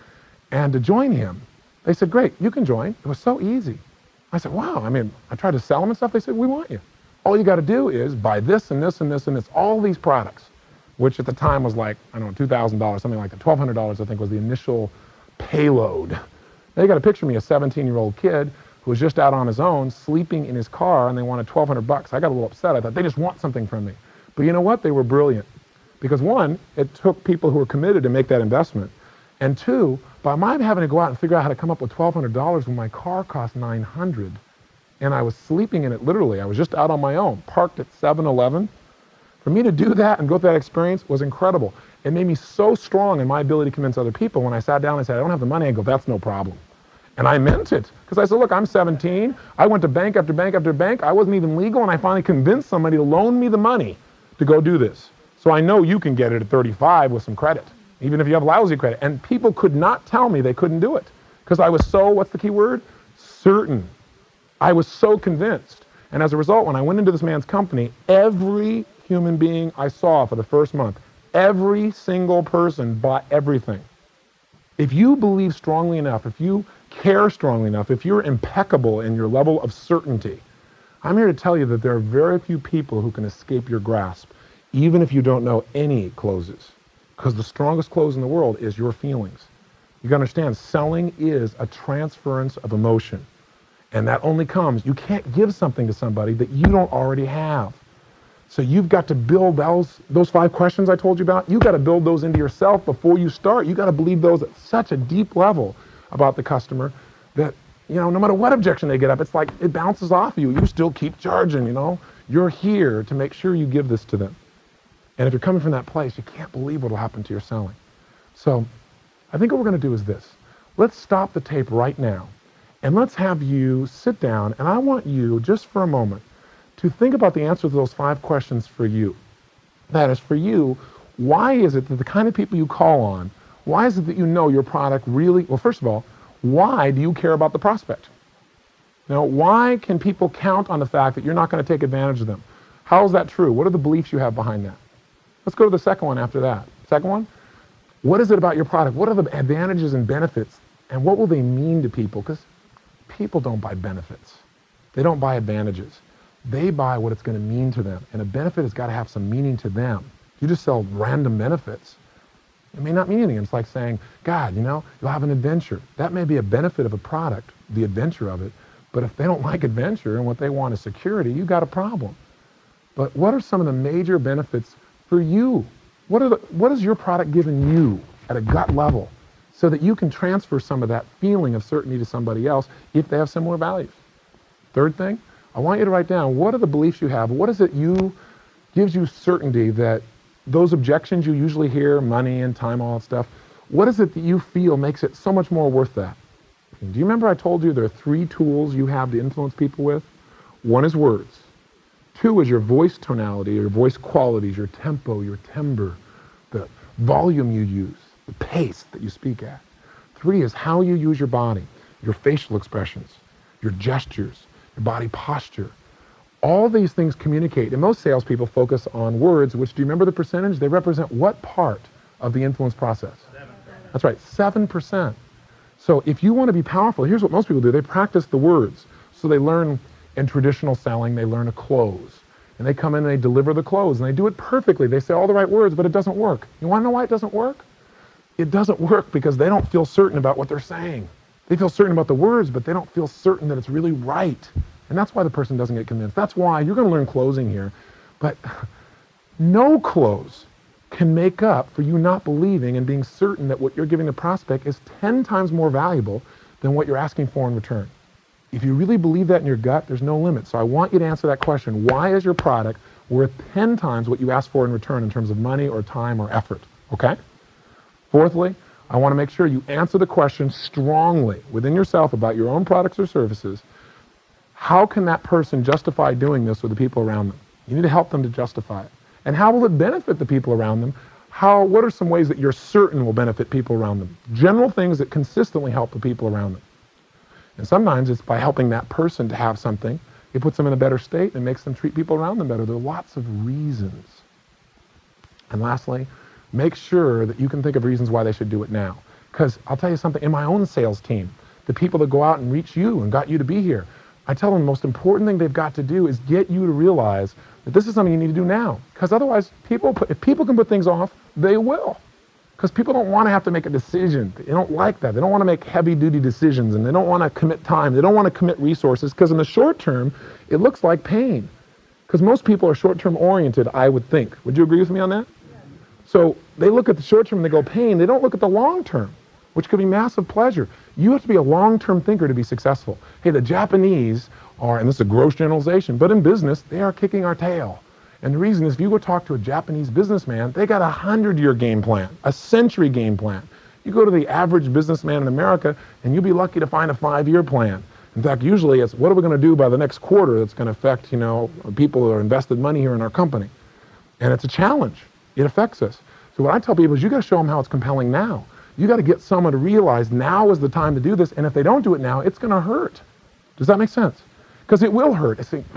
A: And to join him, they said, great, you can join. It was so easy. I said, wow, I mean, I tried to sell them and stuff. They said, we want you. All you got to do is buy this and this and this and this, all these products, which at the time was like, I don't know, $2,000, something like that. $1,200, I think, was the initial payload. Now you got to picture me, a 17-year-old kid who was just out on his own, sleeping in his car, and they wanted $1,200. I got a little upset. I thought, they just want something from me. But you know what? They were brilliant. Because one, it took people who were committed to make that investment. And two, by my having to go out and figure out how to come up with $1,200 when my car cost $900, and I was sleeping in it literally. I was just out on my own, parked at 7-Eleven. For me to do that and go through that experience was incredible. It made me so strong in my ability to convince other people. When I sat down and said, I don't have the money, I go, that's no problem. And I meant it. Because I said, look, I'm 17. I went to bank after bank after bank. I wasn't even legal, and I finally convinced somebody to loan me the money to go do this. So I know you can get it at 35 with some credit, even if you have lousy credit. And people could not tell me they couldn't do it. Because I was so, what's the key word? Certain. I was so convinced. And as a result, when I went into this man's company, every human being I saw for the first month, every single person bought everything. If you believe strongly enough, if you care strongly enough, if you're impeccable in your level of certainty, I'm here to tell you that there are very few people who can escape your grasp, even if you don't know any closes. Because the strongest close in the world is your feelings. You gotta understand, selling is a transference of emotion. And that only comes, you can't give something to somebody that you don't already have. So you've got to build those 5 questions I told you about. You've got to build those into yourself before you start. You've got to believe those at such a deep level about the customer that, you know, no matter what objection they get up, it's like it bounces off you. You still keep charging, you know. You're here to make sure you give this to them. And if you're coming from that place, you can't believe what will happen to your selling. So I think what we're going to do is this. Let's stop the tape right now, and let's have you sit down, and I want you, just for a moment, to think about the answer to those 5 questions for you. That is, for you, why is it that the kind of people you call on, why is it that you know your product really, well, first of all, why do you care about the prospect? Now, why can people count on the fact that you're not going to take advantage of them? How is that true? What are the beliefs you have behind that? Let's go to the second one after that. Second one, what is it about your product? What are the advantages and benefits? And what will they mean to people? Because people don't buy benefits. They don't buy advantages. They buy what it's going to mean to them. And a benefit has got to have some meaning to them. You just sell random benefits. It may not mean anything. It's like saying, God, you know, you'll have an adventure. That may be a benefit of a product, the adventure of it. But if they don't like adventure and what they want is security, you've got a problem. But what are some of the major benefits for you? What is your product giving you at a gut level so that you can transfer some of that feeling of certainty to somebody else if they have similar values? Third thing, I want you to write down, what are the beliefs you have? What is it gives you certainty that those objections you usually hear, money and time, all that stuff, what is it that you feel makes it so much more worth that? And do you remember I told you there are 3 tools you have to influence people with? 1 is words. 2 is your voice tonality, your voice qualities, your tempo, your timbre, the volume you use, the pace that you speak at. 3 is how you use your body, your facial expressions, your gestures, your body posture. All these things communicate, and most salespeople focus on words, which, do you remember the percentage? They represent what part of the influence process? 7%. That's right, 7%. So if you want to be powerful, here's what most people do. They practice the words. So they learn in traditional selling, they learn a close. And they come in and they deliver the close, and they do it perfectly. They say all the right words, but it doesn't work. You want to know why it doesn't work? It doesn't work because they don't feel certain about what they're saying. They feel certain about the words, but they don't feel certain that it's really right. And that's why the person doesn't get convinced. That's why you're going to learn closing here. But no close can make up for you not believing and being certain that what you're giving the prospect is 10 times more valuable than what you're asking for in return. If you really believe that in your gut, there's no limit. So I want you to answer that question. Why is your product worth 10 times what you ask for in return in terms of money or time or effort? Okay? Fourthly, I want to make sure you answer the question strongly within yourself about your own products or services. How can that person justify doing this with the people around them? You need to help them to justify it. And how will it benefit the people around them? What are some ways that you're certain will benefit people around them? General things that consistently help the people around them. And sometimes it's by helping that person to have something. It puts them in a better state and makes them treat people around them better. There are lots of reasons. And lastly, make sure that you can think of reasons why they should do it now. Because I'll tell you something, in my own sales team, the people that go out and reach you and got you to be here, I tell them the most important thing they've got to do is get you to realize that this is something you need to do now. Because otherwise, if people can put things off, they will. Because people don't want to have to make a decision. They don't like that. They don't want to make heavy-duty decisions, and they don't want to commit time. They don't want to commit resources, because in the short term, it looks like pain. Because most people are short-term oriented, I would think. Would you agree with me on that? Yeah. So they look at the short term and they go pain. They don't look at the long term, which could be massive pleasure. You have to be a long-term thinker to be successful. Hey, the Japanese are, and this is a gross generalization, but in business, they are kicking our tail. And the reason is, if you go talk to a Japanese businessman, they got a 100-year game plan, a century game plan. You go to the average businessman in America, and you'll be lucky to find a 5-year plan. In fact, usually it's, what are we going to do by the next quarter that's going to affect, people who are invested money here in our company? And it's a challenge. It affects us. So what I tell people is, you got to show them how it's compelling now. You got to get someone to realize now is the time to do this, and if they don't do it now, it's going to hurt. Does that make sense? Because it will hurt. I think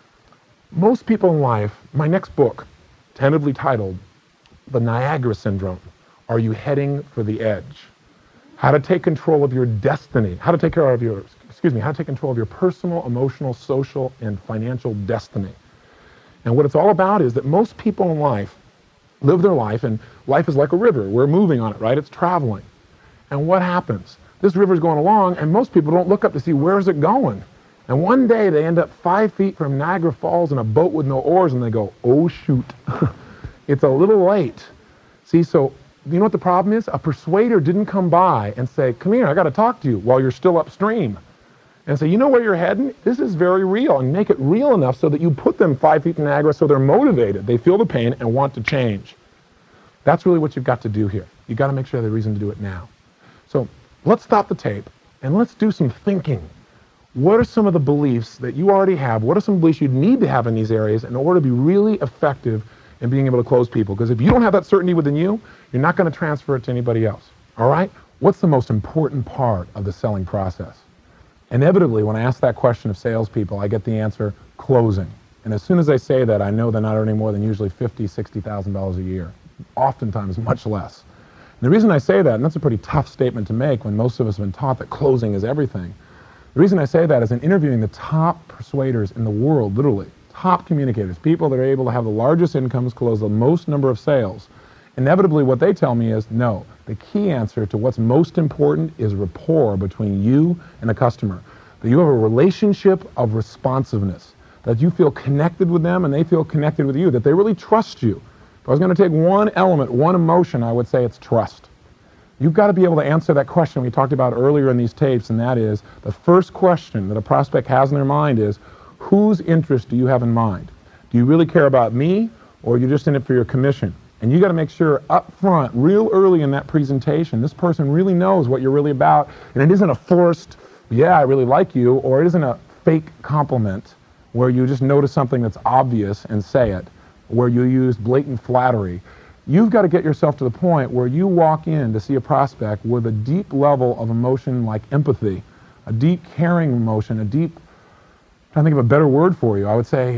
A: most people in life, my next book, tentatively titled The Niagara Syndrome, Are You Heading for the Edge? How to take control of your destiny, how to take control of your personal, emotional, social, and financial destiny. And what it's all about is that most people in life live their life, and life is like a river. We're moving on it, right? It's traveling. And what happens? This river's going along, and most people don't look up to see where is it going. And one day they end up 5 feet from Niagara Falls in a boat with no oars, and they go, oh shoot, it's a little late. See, so you know what the problem is? A persuader didn't come by and say, come here, I got to talk to you while you're still upstream. And say, you know where you're heading? This is very real, and make it real enough so that you put them 5 feet in Niagara so they're motivated. They feel the pain and want to change. That's really what you've got to do here. You've got to make sure there's a reason to do it now. So let's stop the tape and let's do some thinking. What are some of the beliefs that you already have? What are some beliefs you'd need to have in these areas in order to be really effective in being able to close people? Because if you don't have that certainty within you, you're not going to transfer it to anybody else. All right? What's the most important part of the selling process? Inevitably, when I ask that question of salespeople, I get the answer, closing. And as soon as I say that, I know they're not earning more than usually $50,000, $60,000 a year. Oftentimes much less. And the reason I say that, and that's a pretty tough statement to make when most of us have been taught that closing is everything. The reason I say that is in interviewing the top persuaders in the world, literally, top communicators, people that are able to have the largest incomes, close the most number of sales, inevitably what they tell me is, no, the key answer to what's most important is rapport between you and the customer. That you have a relationship of responsiveness, that you feel connected with them and they feel connected with you, that they really trust you. If I was going to take one element, one emotion, I would say it's trust. You've got to be able to answer that question we talked about earlier in these tapes, and that is, the first question that a prospect has in their mind is, whose interest do you have in mind? Do you really care about me, or are you just in it for your commission? And you got to make sure up front, real early in that presentation, this person really knows what you're really about, and it isn't a forced, yeah, I really like you, or it isn't a fake compliment where you just notice something that's obvious and say it, where you use blatant flattery. You've got to get yourself to the point where you walk in to see a prospect with a deep level of emotion like empathy, a deep caring emotion, a deep, I'm trying to think of a better word for you. I would say,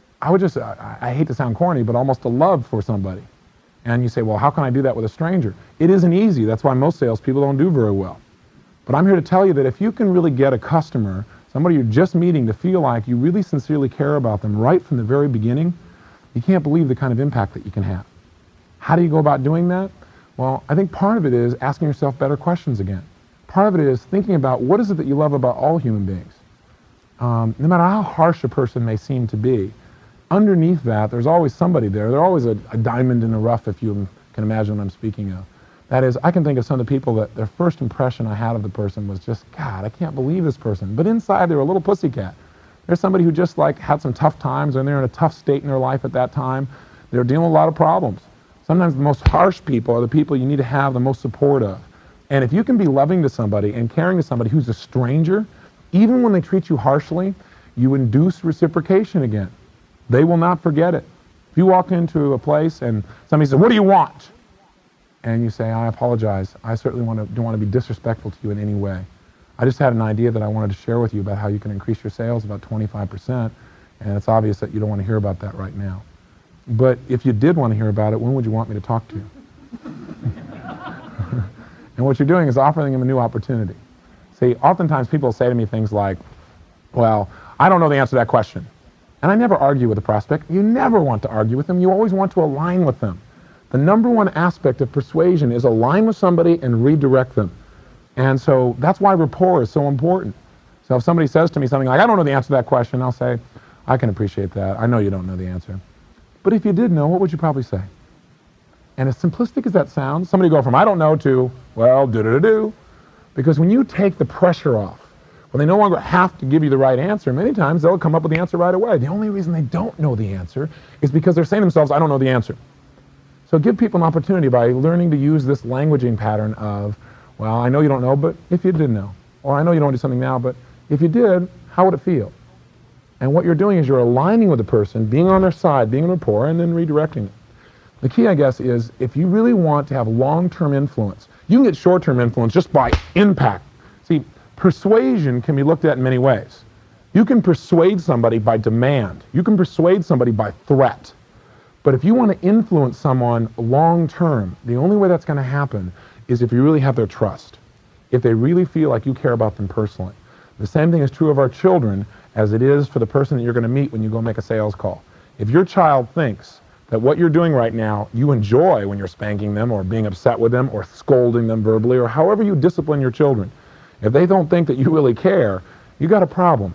A: I hate to sound corny, but almost a love for somebody. And you say, well, how can I do that with a stranger? It isn't easy. That's why most salespeople don't do very well. But I'm here to tell you that if you can really get a customer, somebody you're just meeting, to feel like you really sincerely care about them right from the very beginning, you can't believe the kind of impact that you can have. How do you go about doing that? Well, I think part of it is asking yourself better questions again. Part of it is thinking about what is it that you love about all human beings. No matter how harsh a person may seem to be, underneath that, there's always somebody there. There's always a diamond in the rough, if you can imagine what I'm speaking of. That is, I can think of some of the people that their first impression I had of the person was just, God, I can't believe this person. But inside, they were a little pussycat. There's somebody who just like had some tough times, and they're in a tough state in their life at that time. They're dealing with a lot of problems. Sometimes the most harsh people are the people you need to have the most support of. And if you can be loving to somebody and caring to somebody who's a stranger, even when they treat you harshly, you induce reciprocation again. They will not forget it. If you walk into a place and somebody says, what do you want? And you say, I apologize. I certainly don't want to be disrespectful to you in any way. I just had an idea that I wanted to share with you about how you can increase your sales about 25%, and it's obvious that you don't want to hear about that right now. But if you did want to hear about it, when would you want me to talk to you? And what you're doing is offering them a new opportunity. See, oftentimes people say to me things like, well, I don't know the answer to that question. And I never argue with a prospect. You never want to argue with them. You always want to align with them. The number one aspect of persuasion is align with somebody and redirect them. And so that's why rapport is so important. So if somebody says to me something like, I don't know the answer to that question, I'll say, I can appreciate that. I know you don't know the answer. But if you did know, what would you probably say? And as simplistic as that sounds, somebody go from I don't know to, well, do-do-do-do. Because when you take the pressure off, when they no longer have to give you the right answer, many times they'll come up with the answer right away. The only reason they don't know the answer is because they're saying to themselves, I don't know the answer. So give people an opportunity by learning to use this languaging pattern of, well, I know you don't know, but if you did know. Or I know you don't want to do something now, but if you did, how would it feel? And what you're doing is you're aligning with the person, being on their side, being in rapport, and then redirecting it. The key, I guess, is if you really want to have long-term influence, you can get short-term influence just by impact. See, persuasion can be looked at in many ways. You can persuade somebody by demand. You can persuade somebody by threat. But if you want to influence someone long-term, the only way that's going to happen is if you really have their trust, if they really feel like you care about them personally. The same thing is true of our children as it is for the person that you're going to meet when you go make a sales call. If your child thinks that what you're doing right now you enjoy when you're spanking them or being upset with them or scolding them verbally or however you discipline your children, if they don't think that you really care, you got a problem.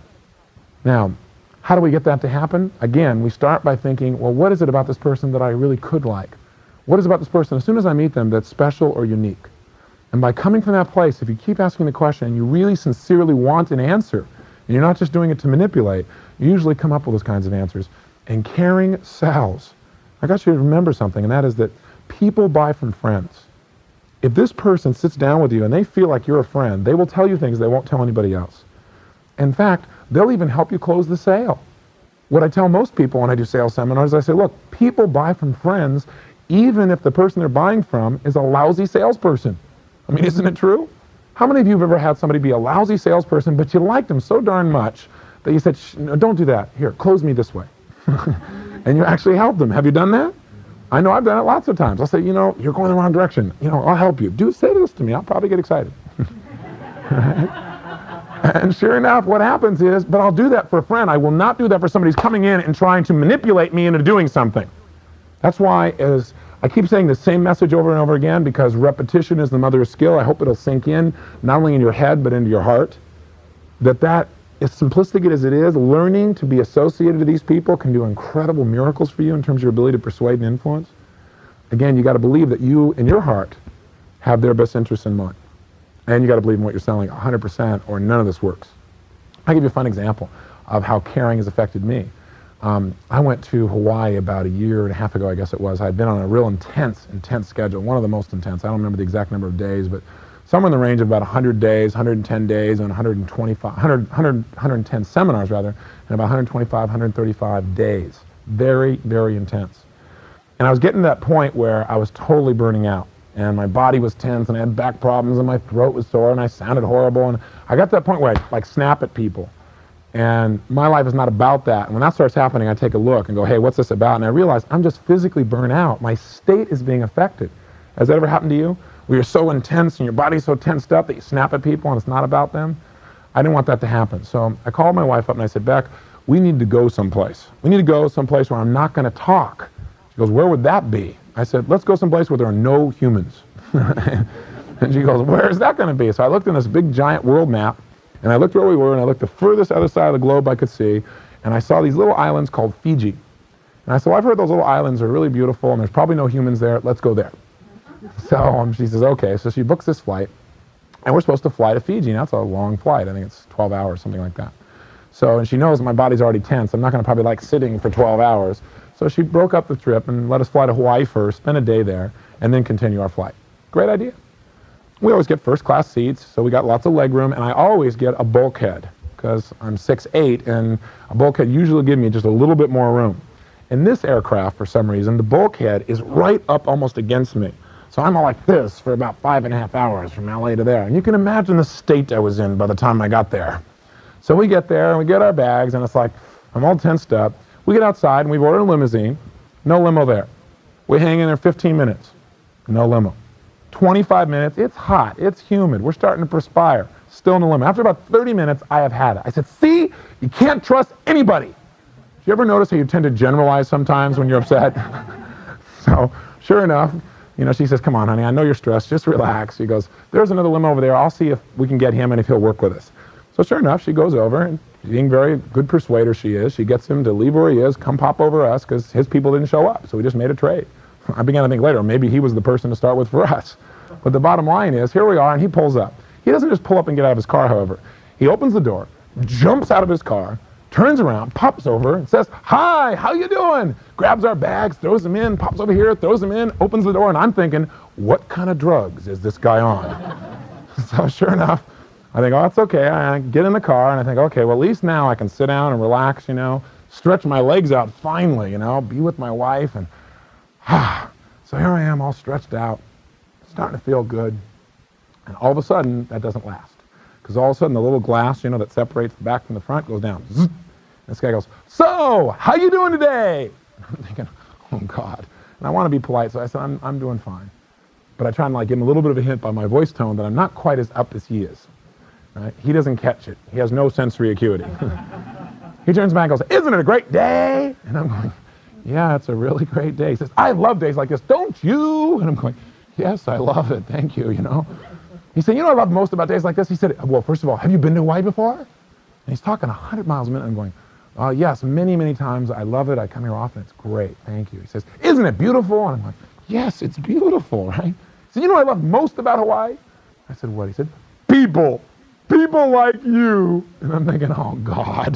A: Now, how do we get that to happen? Again, we start by thinking, well, what is it about this person that I really could like? What is it about this person, as soon as I meet them, that's special or unique? And by coming from that place, if you keep asking the question and you really sincerely want an answer, and you're not just doing it to manipulate, you usually come up with those kinds of answers. And caring sells. I got you to remember something, and that is that people buy from friends. If this person sits down with you and they feel like you're a friend, they will tell you things they won't tell anybody else. In fact, they'll even help you close the sale. What I tell most people when I do sales seminars, I say, look, people buy from friends even if the person they're buying from is a lousy salesperson. I mean, isn't it true? How many of you have ever had somebody be a lousy salesperson, but you liked them so darn much that you said, no, don't do that. Here, close me this way. And you actually helped them. Have you done that? I know I've done it lots of times. I'll say, you know, you're going the wrong direction. You know, I'll help you. Say this to me. I'll probably get excited. And sure enough, what happens is, but I'll do that for a friend. I will not do that for somebody who's coming in and trying to manipulate me into doing something. That's why, as I keep saying the same message over and over again, because repetition is the mother of skill. I hope it'll sink in, not only in your head, but into your heart. That as simplistic as it is, learning to be associated with these people can do incredible miracles for you in terms of your ability to persuade and influence. Again, you got to believe that you, in your heart, have their best interests in mind. And you got to believe in what you're selling 100%, or none of this works. I'll give you a fun example of how caring has affected me. I went to Hawaii about a year and a half ago, I guess it was. I'd been on a real intense schedule, one of the most intense. I don't remember the exact number of days, but somewhere in the range of about 100 days, 110 days, and 110 seminars, rather, and about 125, 135 days. Very, very intense. And I was getting to that point where I was totally burning out. And my body was tense, and I had back problems, and my throat was sore, and I sounded horrible. And I got to that point where I snap at people. And my life is not about that. And when that starts happening, I take a look and go, hey, what's this about? And I realize I'm just physically burnt out. My state is being affected. Has that ever happened to you? Where you're so intense and your body's so tensed up that you snap at people and it's not about them? I didn't want that to happen. So I called my wife up and I said, Beck, we need to go someplace. We need to go someplace where I'm not going to talk. She goes, where would that be? I said, let's go someplace where there are no humans. And she goes, where is that going to be? So I looked in this big giant world map, and I looked where we were, and I looked the furthest other side of the globe I could see, and I saw these little islands called Fiji. And I said, well, I've heard those little islands are really beautiful, and there's probably no humans there. Let's go there. So she says, okay. So she books this flight, and we're supposed to fly to Fiji. Now, it's a long flight. I think it's 12 hours, something like that. So, and she knows my body's already tense. I'm not going to probably like sitting for 12 hours. So she broke up the trip and let us fly to Hawaii first, spend a day there, and then continue our flight. Great idea. We always get first class seats, so we got lots of leg room, and I always get a bulkhead because I'm 6'8", and a bulkhead usually gives me just a little bit more room. In this aircraft, for some reason, the bulkhead is right up almost against me. So I'm all like this for about 5.5 hours from LA to there. And you can imagine the state I was in by the time I got there. So we get there, and we get our bags, and it's like, I'm all tensed up. We get outside, and we've ordered a limousine. No limo there. We hang in there 15 minutes. No limo. 25 minutes, it's hot, it's humid, we're starting to perspire, still no limo. After about 30 minutes, I have had it. I said, see, you can't trust anybody. Do you ever notice how you tend to generalize sometimes when you're upset? So, sure enough, she says, come on, honey, I know you're stressed, just relax. She goes, there's another limo over there, I'll see if we can get him and if he'll work with us. So sure enough, she goes over, and being very good persuader she is, she gets him to leave where he is, come pop over us, because his people didn't show up, so we just made a trade. I began to think later, maybe he was the person to start with for us. But the bottom line is, here we are, and he pulls up. He doesn't just pull up and get out of his car, however. He opens the door, jumps out of his car, turns around, pops over, and says, hi, how you doing? Grabs our bags, throws them in, pops over here, throws them in, opens the door, and I'm thinking, what kind of drugs is this guy on? So sure enough, I think, oh, it's okay. I get in the car, and I think, okay, well, at least now I can sit down and relax, stretch my legs out finally, be with my wife, and so here I am all stretched out, starting to feel good, and all of a sudden, that doesn't last. Because all of a sudden, the little glass, that separates the back from the front goes down. Zzz. This guy goes, so, how you doing today? I'm thinking, oh, God. And I want to be polite, so I said, I'm doing fine. But I try and give him a little bit of a hint by my voice tone that I'm not quite as up as he is. Right? He doesn't catch it. He has no sensory acuity. He turns back and goes, isn't it a great day? And I'm going, yeah, it's a really great day. He says, I love days like this, don't you? And I'm going, yes, I love it, thank you, He said, what I love most about days like this? He said, well, first of all, have you been to Hawaii before? And he's talking 100 miles a minute. I'm going, yes, many, many times. I love it. I come here often. It's great, thank you. He says, isn't it beautiful? And I'm like, yes, it's beautiful, right? He said, what I love most about Hawaii? I said, what? He said, people like you. And I'm thinking, oh, God.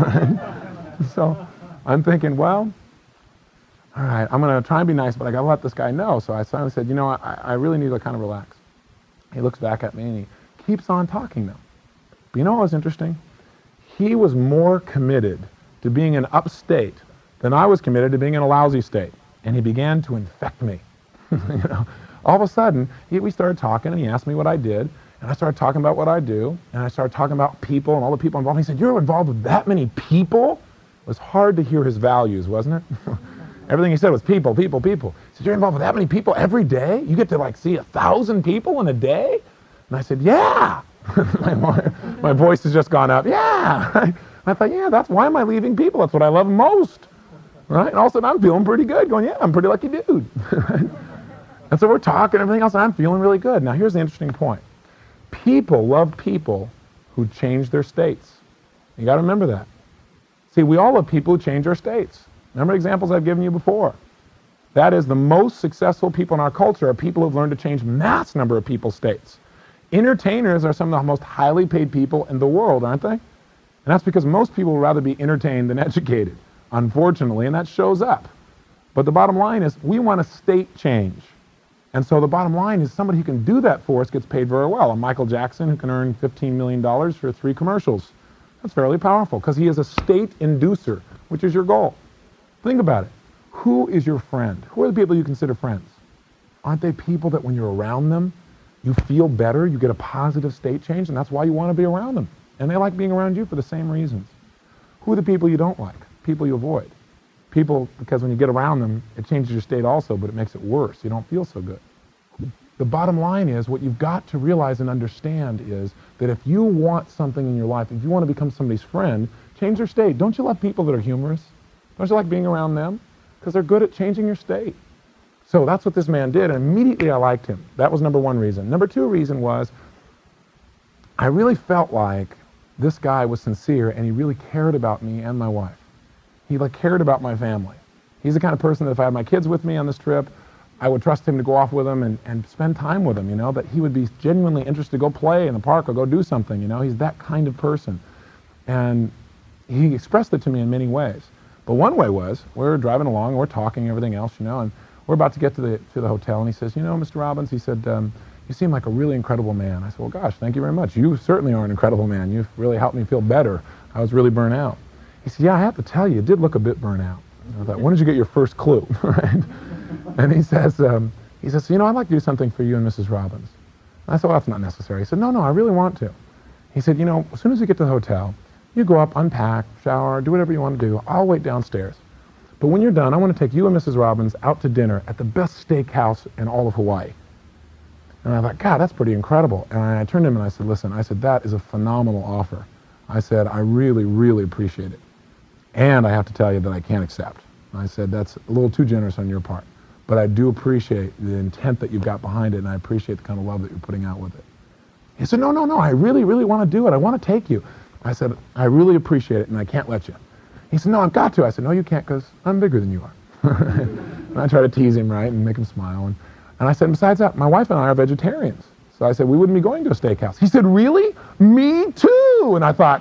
A: So I'm thinking, well, all right, I'm going to try and be nice, but I got to let this guy know. So I finally said, I really need to kind of relax. He looks back at me, and he keeps on talking now. But what was interesting? He was more committed to being in upstate than I was committed to being in a lousy state. And he began to infect me. All of a sudden, we started talking, and he asked me what I did, and I started talking about what I do, and I started talking about people and all the people involved. He said, you're involved with that many people? It was hard to hear his values, wasn't it? Everything he said was people, people, people. He said, you're involved with that many people every day? You get to see 1,000 people in a day? And I said, yeah. my voice has just gone up. Yeah. I thought, yeah, that's why am I leaving people? That's what I love most. Right? And all of a sudden I'm feeling pretty good, going, yeah, I'm a pretty lucky dude. And so we're talking and everything else, and I'm feeling really good. Now here's the interesting point. People love people who change their states. You got to remember that. See, we all love people who change our states. Remember examples I've given you before. That is, the most successful people in our culture are people who've learned to change mass number of people's states. Entertainers are some of the most highly paid people in the world, aren't they? And that's because most people would rather be entertained than educated, unfortunately, and that shows up. But the bottom line is, we want a state change. And so the bottom line is somebody who can do that for us gets paid very well. A Michael Jackson who can earn $15 million for 3 commercials. That's fairly powerful because he is a state inducer, which is your goal. Think about it. Who is your friend? Who are the people you consider friends? Aren't they people that when you're around them, you feel better, you get a positive state change, and that's why you want to be around them. And they like being around you for the same reasons. Who are the people you don't like? People you avoid. People, because when you get around them, it changes your state also, but it makes it worse. You don't feel so good. The bottom line is, what you've got to realize and understand is that if you want something in your life, if you want to become somebody's friend, change their state. Don't you love people that are humorous? Don't you like being around them? Because they're good at changing your state. So that's what this man did, and immediately I liked him. That was number one reason. Number two reason was, I really felt like this guy was sincere, and he really cared about me and my wife. He cared about my family. He's the kind of person that if I had my kids with me on this trip, I would trust him to go off with him and spend time with him, that he would be genuinely interested to go play in the park or go do something, He's that kind of person. And he expressed it to me in many ways. But one way was, we're driving along, we're talking, everything else, and we're about to get to the hotel, and he says, Mr. Robbins, he said, you seem like a really incredible man. I said, well, gosh, thank you very much. You certainly are an incredible man. You've really helped me feel better. I was really burnt out. He said, yeah, I have to tell you, it did look a bit burnt out. I thought, when did you get your first clue, right? And he says, I'd like to do something for you and Mrs. Robbins. And I said, well, that's not necessary. He said, no, I really want to. He said, as soon as you get to the hotel, you go up, unpack, shower, do whatever you want to do. I'll wait downstairs. But when you're done, I want to take you and Mrs. Robbins out to dinner at the best steakhouse in all of Hawaii. And I thought, God, that's pretty incredible. And I turned to him and I said, listen, that is a phenomenal offer. I said, I really, really appreciate it. And I have to tell you that I can't accept. I said, that's a little too generous on your part. But I do appreciate the intent that you've got behind it, and I appreciate the kind of love that you're putting out with it. He said, no, I really, really want to do it. I want to take you. I said, I really appreciate it, and I can't let you. He said, no, I've got to. I said, no, you can't, because I'm bigger than you are. And I try to tease him, right, and make him smile. And I said, besides that, my wife and I are vegetarians. So I said, we wouldn't be going to a steakhouse. He said, really? Me too. And I thought,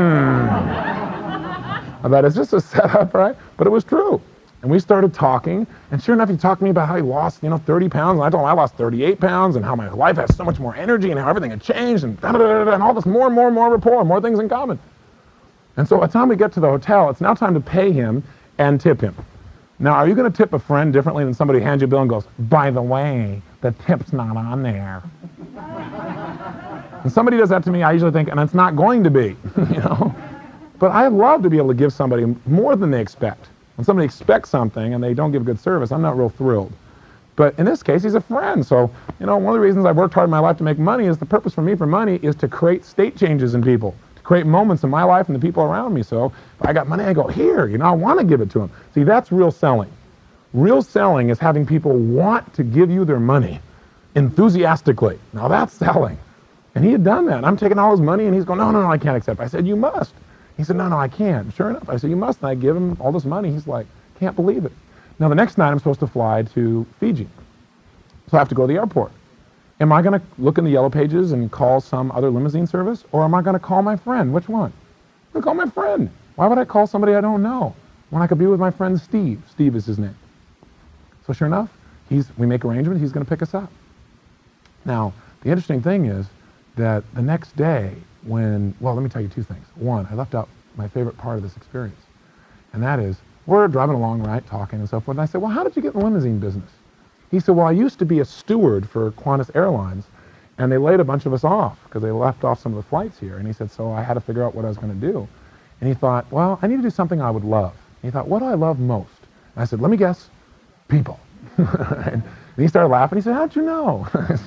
A: I thought, it's just a setup, right? But it was true. And we started talking, and sure enough, he talked to me about how he lost, 30 pounds, and I told him I lost 38 pounds, and how my life has so much more energy, and how everything had changed, and and all this more rapport, more things in common. And so by the time we get to the hotel, it's now time to pay him and tip him. Now, are you going to tip a friend differently than somebody who hands you a bill and goes, by the way, the tip's not on there? When somebody does that to me, I usually think, and it's not going to be, But I love to be able to give somebody more than they expect. When somebody expects something and they don't give good service, I'm not real thrilled. But in this case, he's a friend. So, one of the reasons I've worked hard in my life to make money is the purpose for me for money is to create state changes in people, to create moments in my life and the people around me. So if I got money, I go, here, I want to give it to them. See, that's real selling. Real selling is having people want to give you their money enthusiastically. Now that's selling. And he had done that. I'm taking all his money and he's going, no, I can't accept it. I said, you must. He said, no, I can't. Sure enough, I said, you must. And I give him all this money. He's like, can't believe it. Now, the next night, I'm supposed to fly to Fiji. So I have to go to the airport. Am I going to look in the yellow pages and call some other limousine service? Or am I going to call my friend? Which one? I'm going to call my friend. Why would I call somebody I don't know when I could be with my friend Steve? Steve is his name. So sure enough, we make arrangements. He's going to pick us up. Now, the interesting thing is that the next day, let me tell you two things. One, I left out my favorite part of this experience. And that is, we're driving along, right, talking and so forth. And I said, well, how did you get in the limousine business? He said, well, I used to be a steward for Qantas Airlines, and they laid a bunch of us off because they left off some of the flights here. And he said, so I had to figure out what I was going to do. And he thought, well, I need to do something I would love. And he thought, what do I love most? And I said, let me guess, people. And he started laughing. He said, how'd you know?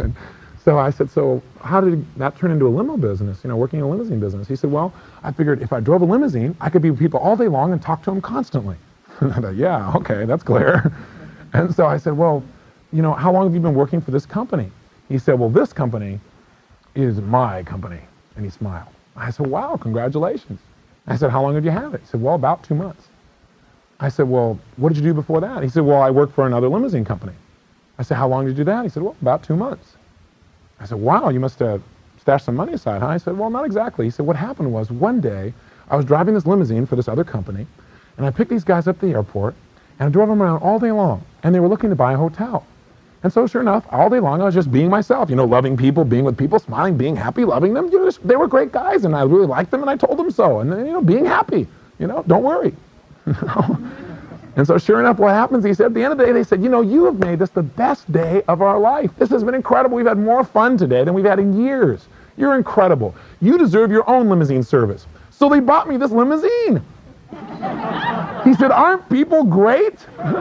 A: I said, so how did that turn into a limo business, working in a limousine business? He said, well, I figured if I drove a limousine, I could be with people all day long and talk to them constantly. And I thought, yeah, okay, that's clear. And so I said, well, how long have you been working for this company? He said, well, this company is my company. And he smiled. I said, wow, congratulations. I said, how long did you have it? He said, well, about 2 months. I said, well, what did you do before that? He said, well, I worked for another limousine company. I said, how long did you do that? He said, well, about 2 months. I said, wow, you must have stashed some money aside, huh? I said, well, not exactly. He said, what happened was one day I was driving this limousine for this other company, and I picked these guys up at the airport, and I drove them around all day long, and they were looking to buy a hotel. And so sure enough, all day long I was just being myself, loving people, being with people, smiling, being happy, loving them. They were great guys, and I really liked them, and I told them so. And then, being happy, don't worry. And so sure enough, what happens, he said, at the end of the day, they said, you have made this the best day of our life. This has been incredible. We've had more fun today than we've had in years. You're incredible. You deserve your own limousine service. So they bought me this limousine. He said, aren't people great?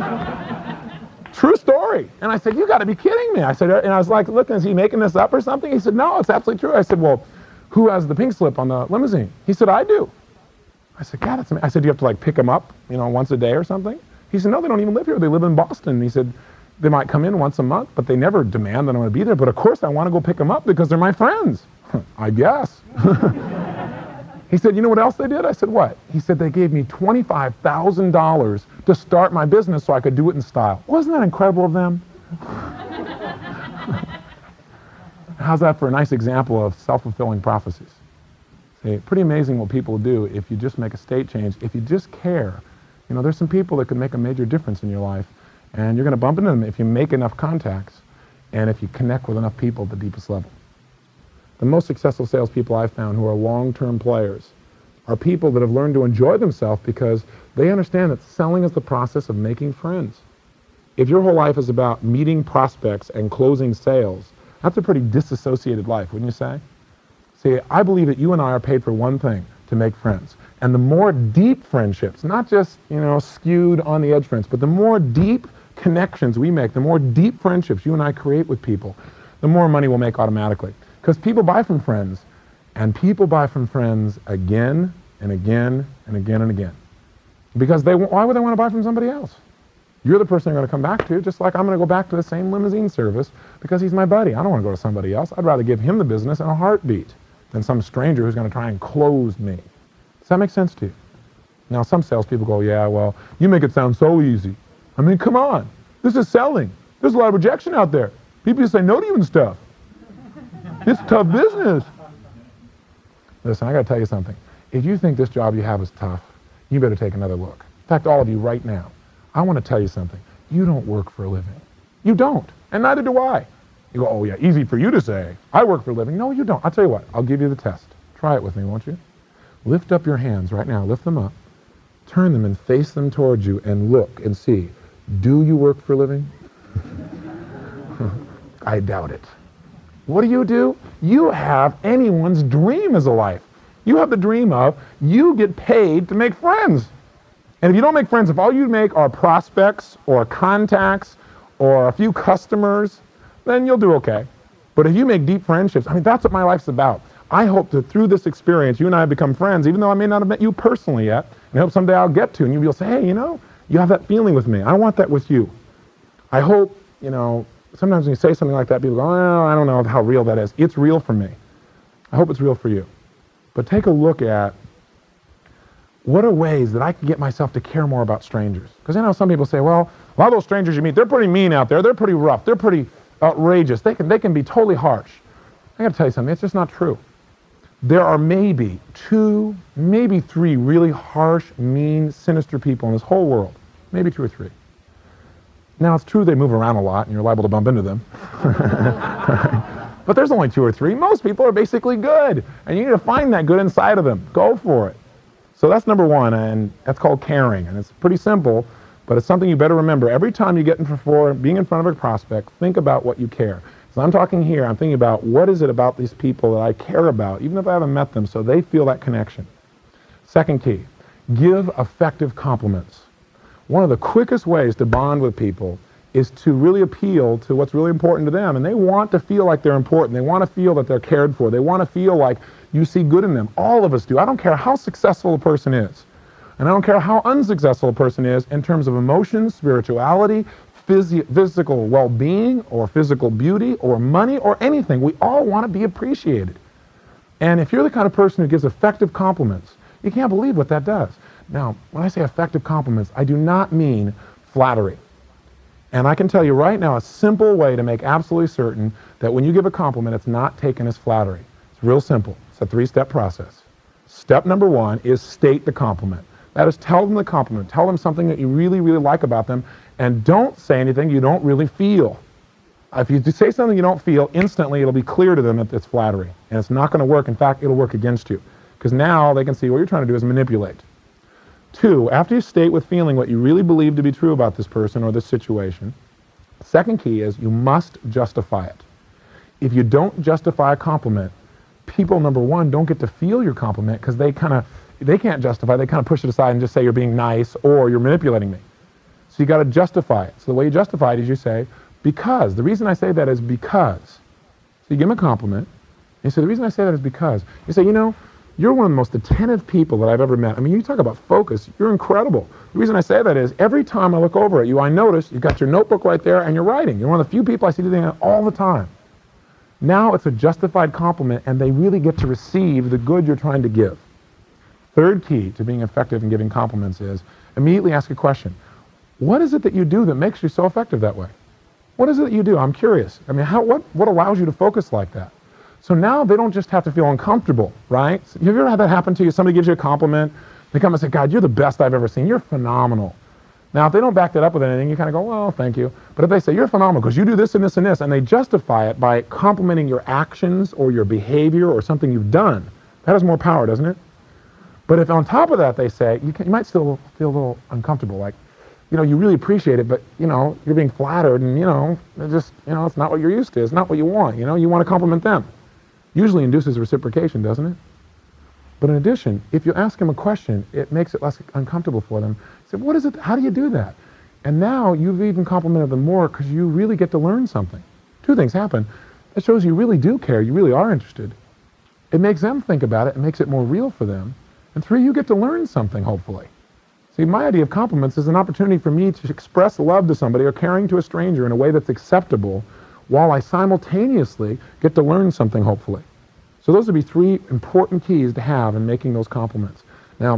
A: True story. And I said, you got to be kidding me. I said, and I was like, look, is he making this up or something? He said, no, it's absolutely true. I said, well, who has the pink slip on the limousine? He said, I do. I said, God, that's amazing. I said, do you have to pick them up, once a day or something? He said, no, they don't even live here. They live in Boston. He said, they might come in once a month, but they never demand that I'm going to be there. But of course, I want to go pick them up because they're my friends. I guess. He said, you know what else they did? I said, what? He said, they gave me $25,000 to start my business so I could do it in style. Wasn't that incredible of them? How's that for a nice example of self-fulfilling prophecies? See, pretty amazing what people do if you just make a state change, if you just care. You know, there's some people that could make a major difference in your life, and you're going to bump into them if you make enough contacts and if you connect with enough people at the deepest level. The most successful salespeople I've found who are long-term players are people that have learned to enjoy themselves because they understand that selling is the process of making friends. If your whole life is about meeting prospects and closing sales, that's a pretty disassociated life, wouldn't you say? See, I believe that you and I are paid for one thing, to make friends. And the more deep friendships, not just, skewed on the edge friends, but the more deep connections we make, the more deep friendships you and I create with people, the more money we'll make automatically. Because people buy from friends, and people buy from friends again and again and again and again. Because why would they want to buy from somebody else? You're the person they're going to come back to, just like I'm going to go back to the same limousine service because he's my buddy. I don't want to go to somebody else. I'd rather give him the business in a heartbeat than some stranger who's going to try and close me. Does that make sense to you? Now, some salespeople go, yeah, well, you make it sound so easy. I mean, come on. This is selling. There's a lot of rejection out there. People just say no to you and stuff. It's tough business. Listen, I got to tell you something. If you think this job you have is tough, you better take another look. In fact, all of you right now, I want to tell you something. You don't work for a living. You don't, and neither do I. You go, oh yeah, easy for you to say. I work for a living. No, you don't. I'll tell you what. I'll give you the test. Try it with me, won't you? Lift up your hands right now. Lift them up. Turn them and face them towards you and look and see. Do you work for a living? I doubt it. What do? You have anyone's dream as a life. You have the dream of you get paid to make friends. And if you don't make friends, if all you make are prospects or contacts or a few customers, then you'll do okay. But if you make deep friendships, I mean, that's what my life's about. I hope that through this experience, you and I have become friends, even though I may not have met you personally yet, and I hope someday I'll get to, and you'll say, hey, you have that feeling with me. I want that with you. I hope, sometimes when you say something like that, people go, oh, I don't know how real that is. It's real for me. I hope it's real for you. But take a look at what are ways that I can get myself to care more about strangers? Because some people say, well, a lot of those strangers you meet, they're pretty mean out there. They're pretty rough. They're pretty outrageous. They can be totally harsh. I got to tell you something. It's just not true. There are maybe 2, maybe 3 really harsh, mean, sinister people in this whole world. Maybe 2 or 3. Now, it's true they move around a lot and you're liable to bump into them. But there's only 2 or 3. Most people are basically good. And you need to find that good inside of them. Go for it. So that's number 1, and that's called caring. And it's pretty simple, but it's something you better remember. Every time you get being in front of a prospect, think about what you care. So I'm talking here, I'm thinking about what is it about these people that I care about, even if I haven't met them, so they feel that connection. Second key, give effective compliments. One of the quickest ways to bond with people is to really appeal to what's really important to them. And they want to feel like they're important. They want to feel that they're cared for. They want to feel like you see good in them. All of us do. I don't care how successful a person is. And I don't care how unsuccessful a person is in terms of emotions, spirituality, physical well-being, or physical beauty, or money, or anything. We all want to be appreciated. And if you're the kind of person who gives effective compliments, you can't believe what that does. Now, when I say effective compliments, I do not mean flattery. And I can tell you right now a simple way to make absolutely certain that when you give a compliment, it's not taken as flattery. It's real simple. It's a 3-step process. Step number 1 is state the compliment. That is, tell them the compliment. Tell them something that you really, really like about them, and don't say anything you don't really feel. If you say something you don't feel, instantly it'll be clear to them that it's flattery. And it's not going to work. In fact, it'll work against you. Because now they can see what you're trying to do is manipulate. 2, after you state with feeling what you really believe to be true about this person or this situation, second key is you must justify it. If you don't justify a compliment, people, number 1, don't get to feel your compliment because they can't justify. They kind of push it aside and just say you're being nice or you're manipulating me. So you got to justify it. So the way you justify it is you say, because. The reason I say that is because. So you give them a compliment. And you say, the reason I say that is because. You say, you're one of the most attentive people that I've ever met. I mean, you talk about focus. You're incredible. The reason I say that is every time I look over at you, I notice you've got your notebook right there and you're writing. You're one of the few people I see doing that all the time. Now it's a justified compliment and they really get to receive the good you're trying to give. Third key to being effective in giving compliments is immediately ask a question. What is it that you do that makes you so effective that way? What is it that you do? I'm curious. I mean, what allows you to focus like that? So now they don't just have to feel uncomfortable, right? Have you ever had that happen to you? Somebody gives you a compliment. They come and say, God, you're the best I've ever seen. You're phenomenal. Now, if they don't back that up with anything, you kind of go, well, thank you. But if they say, you're phenomenal because you do this and this and this, and they justify it by complimenting your actions or your behavior or something you've done, that has more power, doesn't it? But if on top of that they say, you might still feel a little uncomfortable, like, you really appreciate it, but, you're being flattered and, it's not what you're used to. It's not what you want, you want to compliment them. Usually induces reciprocation, doesn't it? But in addition, if you ask them a question, it makes it less uncomfortable for them. Say, what is it? How do you do that? And now you've even complimented them more because you really get to learn something. Two things happen. It shows you really do care. You really are interested. It makes them think about it. It makes it more real for them. And three, you get to learn something, hopefully. See, my idea of compliments is an opportunity for me to express love to somebody or caring to a stranger in a way that's acceptable while I simultaneously get to learn something, hopefully. So those would be three important keys to have in making those compliments. Now,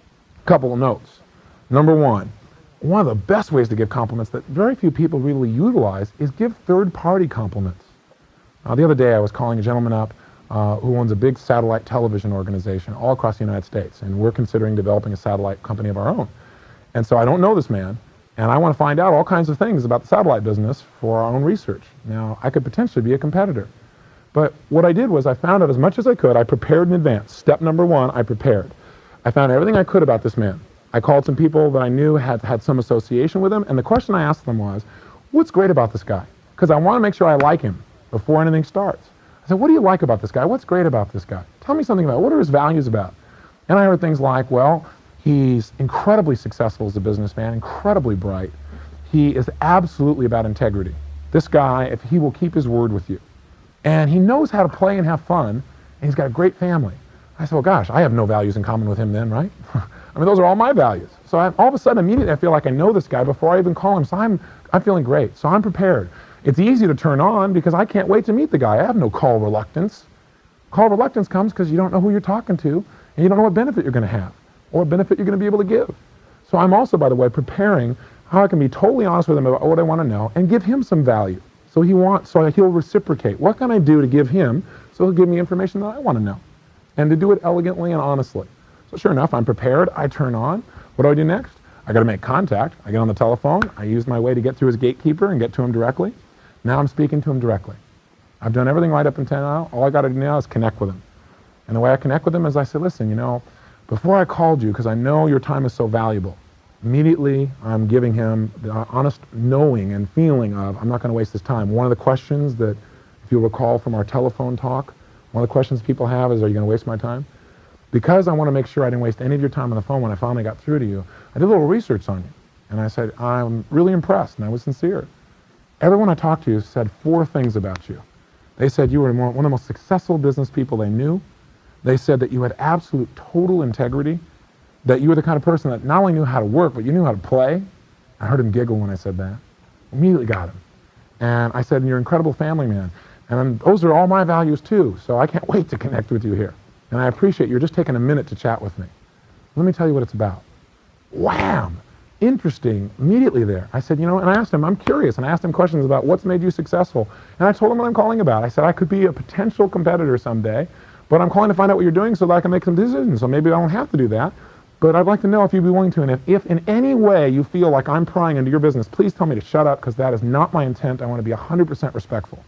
A: a couple of notes. Number one of the best ways to give compliments that very few people really utilize is give third-party compliments. The other day I was calling a gentleman up who owns a big satellite television organization all across the United States, and we're considering developing a satellite company of our own. And so I don't know this man, and I want to find out all kinds of things about the satellite business for our own research. Now, I could potentially be a competitor. But what I did was I found out as much as I could. I prepared in advance. Step number one, I prepared. I found everything I could about this man. I called some people that I knew had some association with him, and the question I asked them was, what's great about this guy? Because I want to make sure I like him before anything starts. I said, what do you like about this guy? What's great about this guy? Tell me something about it. What are his values about? And I heard things like, well, he's incredibly successful as a businessman, incredibly bright. He is absolutely about integrity. This guy, if he will keep his word with you. And he knows how to play and have fun, and he's got a great family. I said, well, gosh, I have no values in common with him then, right? I mean, those are all my values. So all of a sudden, immediately, I feel like I know this guy before I even call him. So I'm feeling great. So I'm prepared. It's easy to turn on because I can't wait to meet the guy. I have no call reluctance. Call reluctance comes because you don't know who you're talking to, and you don't know what benefit you're going to have or what benefit you're going to be able to give. So I'm also, by the way, preparing how I can be totally honest with him about what I want to know and give him some value. So he'll reciprocate. What can I do to give him so he'll give me information that I want to know? And to do it elegantly and honestly. So sure enough, I'm prepared. I turn on. What do I do next? I got to make contact. I get on the telephone. I use my way to get through his gatekeeper and get to him directly. Now I'm speaking to him directly. I've done everything right up until now. All I got to do now is connect with him. And the way I connect with him is I say, listen, before I called you, because I know your time is so valuable, immediately I'm giving him the honest knowing and feeling of I'm not going to waste his time. One of the questions that, if you'll recall from our telephone talk, one of the questions people have is, are you going to waste my time? Because I want to make sure I didn't waste any of your time on the phone when I finally got through to you, I did a little research on you. And I said, I'm really impressed, and I was sincere. Everyone I talked to said 4 things about you. They said you were one of the most successful business people they knew. They said that you had absolute total integrity, that you were the kind of person that not only knew how to work, but you knew how to play. I heard him giggle when I said that. Immediately got him. And I said, you're an incredible family man. And those are all my values too, so I can't wait to connect with you here. And I appreciate you're just taking a minute to chat with me. Let me tell you what it's about. Wham! Interesting. Immediately there. I said, and I asked him, I'm curious, and I asked him questions about what's made you successful. And I told him what I'm calling about. I said, I could be a potential competitor someday, but I'm calling to find out what you're doing so that I can make some decisions. So maybe I don't have to do that. But I'd like to know if you'd be willing to, and if in any way you feel like I'm prying into your business, please tell me to shut up, because that is not my intent. I want to be 100% respectful.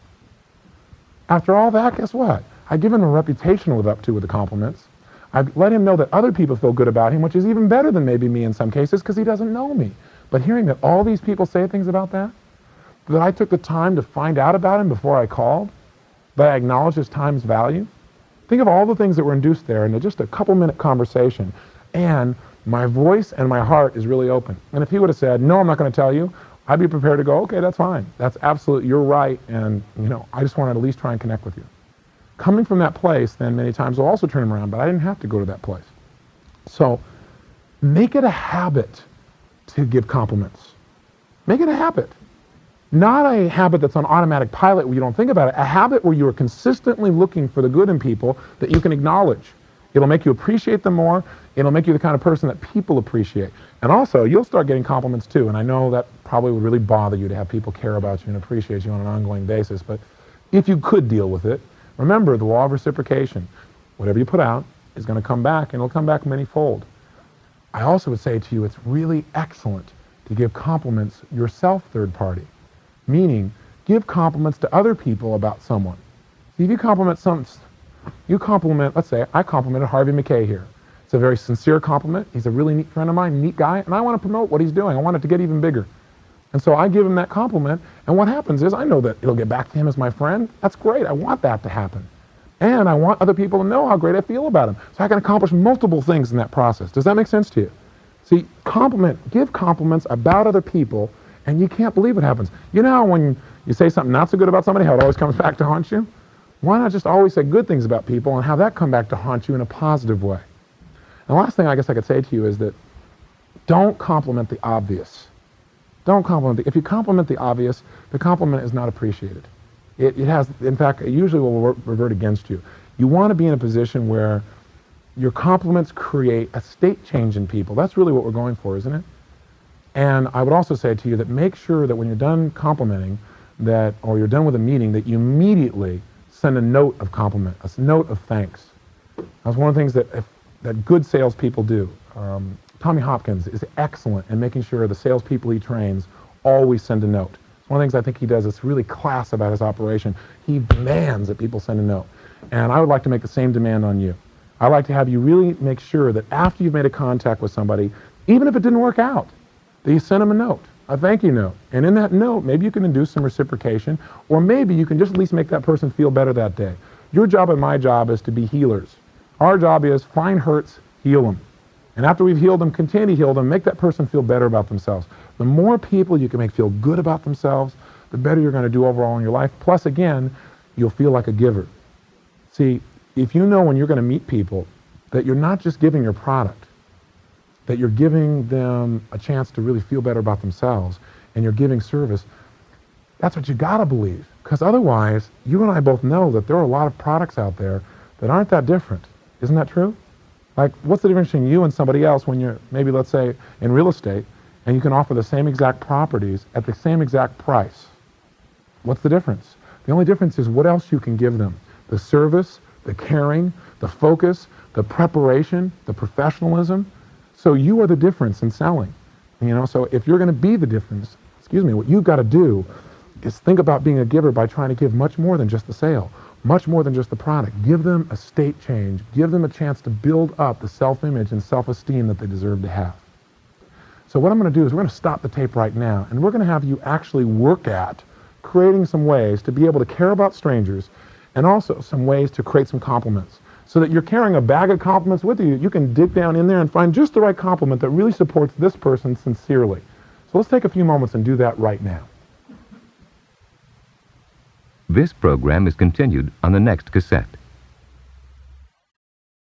A: After all that, guess what? I give him a reputation to live up to with the compliments. I let him know that other people feel good about him, which is even better than maybe me in some cases, because he doesn't know me. But hearing that all these people say things about that I took the time to find out about him before I called, that I acknowledged his time's value. Think of all the things that were induced there in just a couple-minute conversation. And my voice and my heart is really open. And if he would have said, no, I'm not going to tell you, I'd be prepared to go, okay, that's fine. That's absolute, you're right, and I just want to at least try and connect with you. Coming from that place, then many times will also turn him around, but I didn't have to go to that place. So make it a habit to give compliments. Make it a habit. Not a habit that's on automatic pilot where you don't think about it, a habit where you are consistently looking for the good in people that you can acknowledge. It'll make you appreciate them more. It'll make you the kind of person that people appreciate. And also, you'll start getting compliments too. And I know that probably would really bother you to have people care about you and appreciate you on an ongoing basis. But if you could deal with it, remember the law of reciprocation. Whatever you put out is going to come back, and it'll come back many-fold. I also would say to you, it's really excellent to give compliments yourself, third party. Meaning, give compliments to other people about someone. See, if you compliment let's say, I complimented Harvey McKay here. It's a very sincere compliment. He's a really neat friend of mine, neat guy, and I want to promote what he's doing. I want it to get even bigger. And so I give him that compliment, and what happens is I know that it'll get back to him as my friend. That's great. I want that to happen. And I want other people to know how great I feel about him. So I can accomplish multiple things in that process. Does that make sense to you? See, give compliments about other people, and you can't believe what happens. You know how when you say something not so good about somebody, how it always comes back to haunt you? Why not just always say good things about people and have that come back to haunt you in a positive way? And the last thing I guess I could say to you is that don't compliment the obvious. Don't compliment if you compliment the obvious, the compliment is not appreciated. It has, in fact, it usually will revert against you. You want to be in a position where your compliments create a state change in people. That's really what we're going for, isn't it? And I would also say to you that make sure that when you're done complimenting or you're done with a meeting, that you immediately send a note of compliment, a note of thanks. That's one of the things that good salespeople do. Tommy Hopkins is excellent in making sure the salespeople he trains always send a note. It's one of the things I think he does that's really class about his operation. He demands that people send a note. And I would like to make the same demand on you. I'd like to have you really make sure that after you've made a contact with somebody, even if it didn't work out, that you send them a note, a thank you note. And in that note, maybe you can induce some reciprocation, or maybe you can just at least make that person feel better that day. Your job and my job is to be healers. Our job is find hurts, heal them. And after we've healed them, continue to heal them, make that person feel better about themselves. The more people you can make feel good about themselves, the better you're going to do overall in your life. Plus, again, you'll feel like a giver. See, if you know when you're going to meet people that you're not just giving your product, that you're giving them a chance to really feel better about themselves, and you're giving service, that's what you got to believe. Because otherwise, you and I both know that there are a lot of products out there that aren't that different. Isn't that true? Like, what's the difference between you and somebody else when you're maybe, let's say, in real estate, and you can offer the same exact properties at the same exact price? What's the difference? The only difference is what else you can give them. The service, the caring, the focus, the preparation, the professionalism. So you are the difference in selling. So if you're going to be the difference, what you've got to do is think about being a giver by trying to give much more than just the sale, much more than just the product. Give them a state change. Give them a chance to build up the self-image and self-esteem that they deserve to have. So what I'm going to do is we're going to stop the tape right now, and we're going to have you actually work at creating some ways to be able to care about strangers, and also some ways to create some compliments. So that you're carrying a bag of compliments with you, you can dig down in there and find just the right compliment that really supports this person sincerely. So let's take a few moments and do that right now.
B: This program is continued on the next cassette.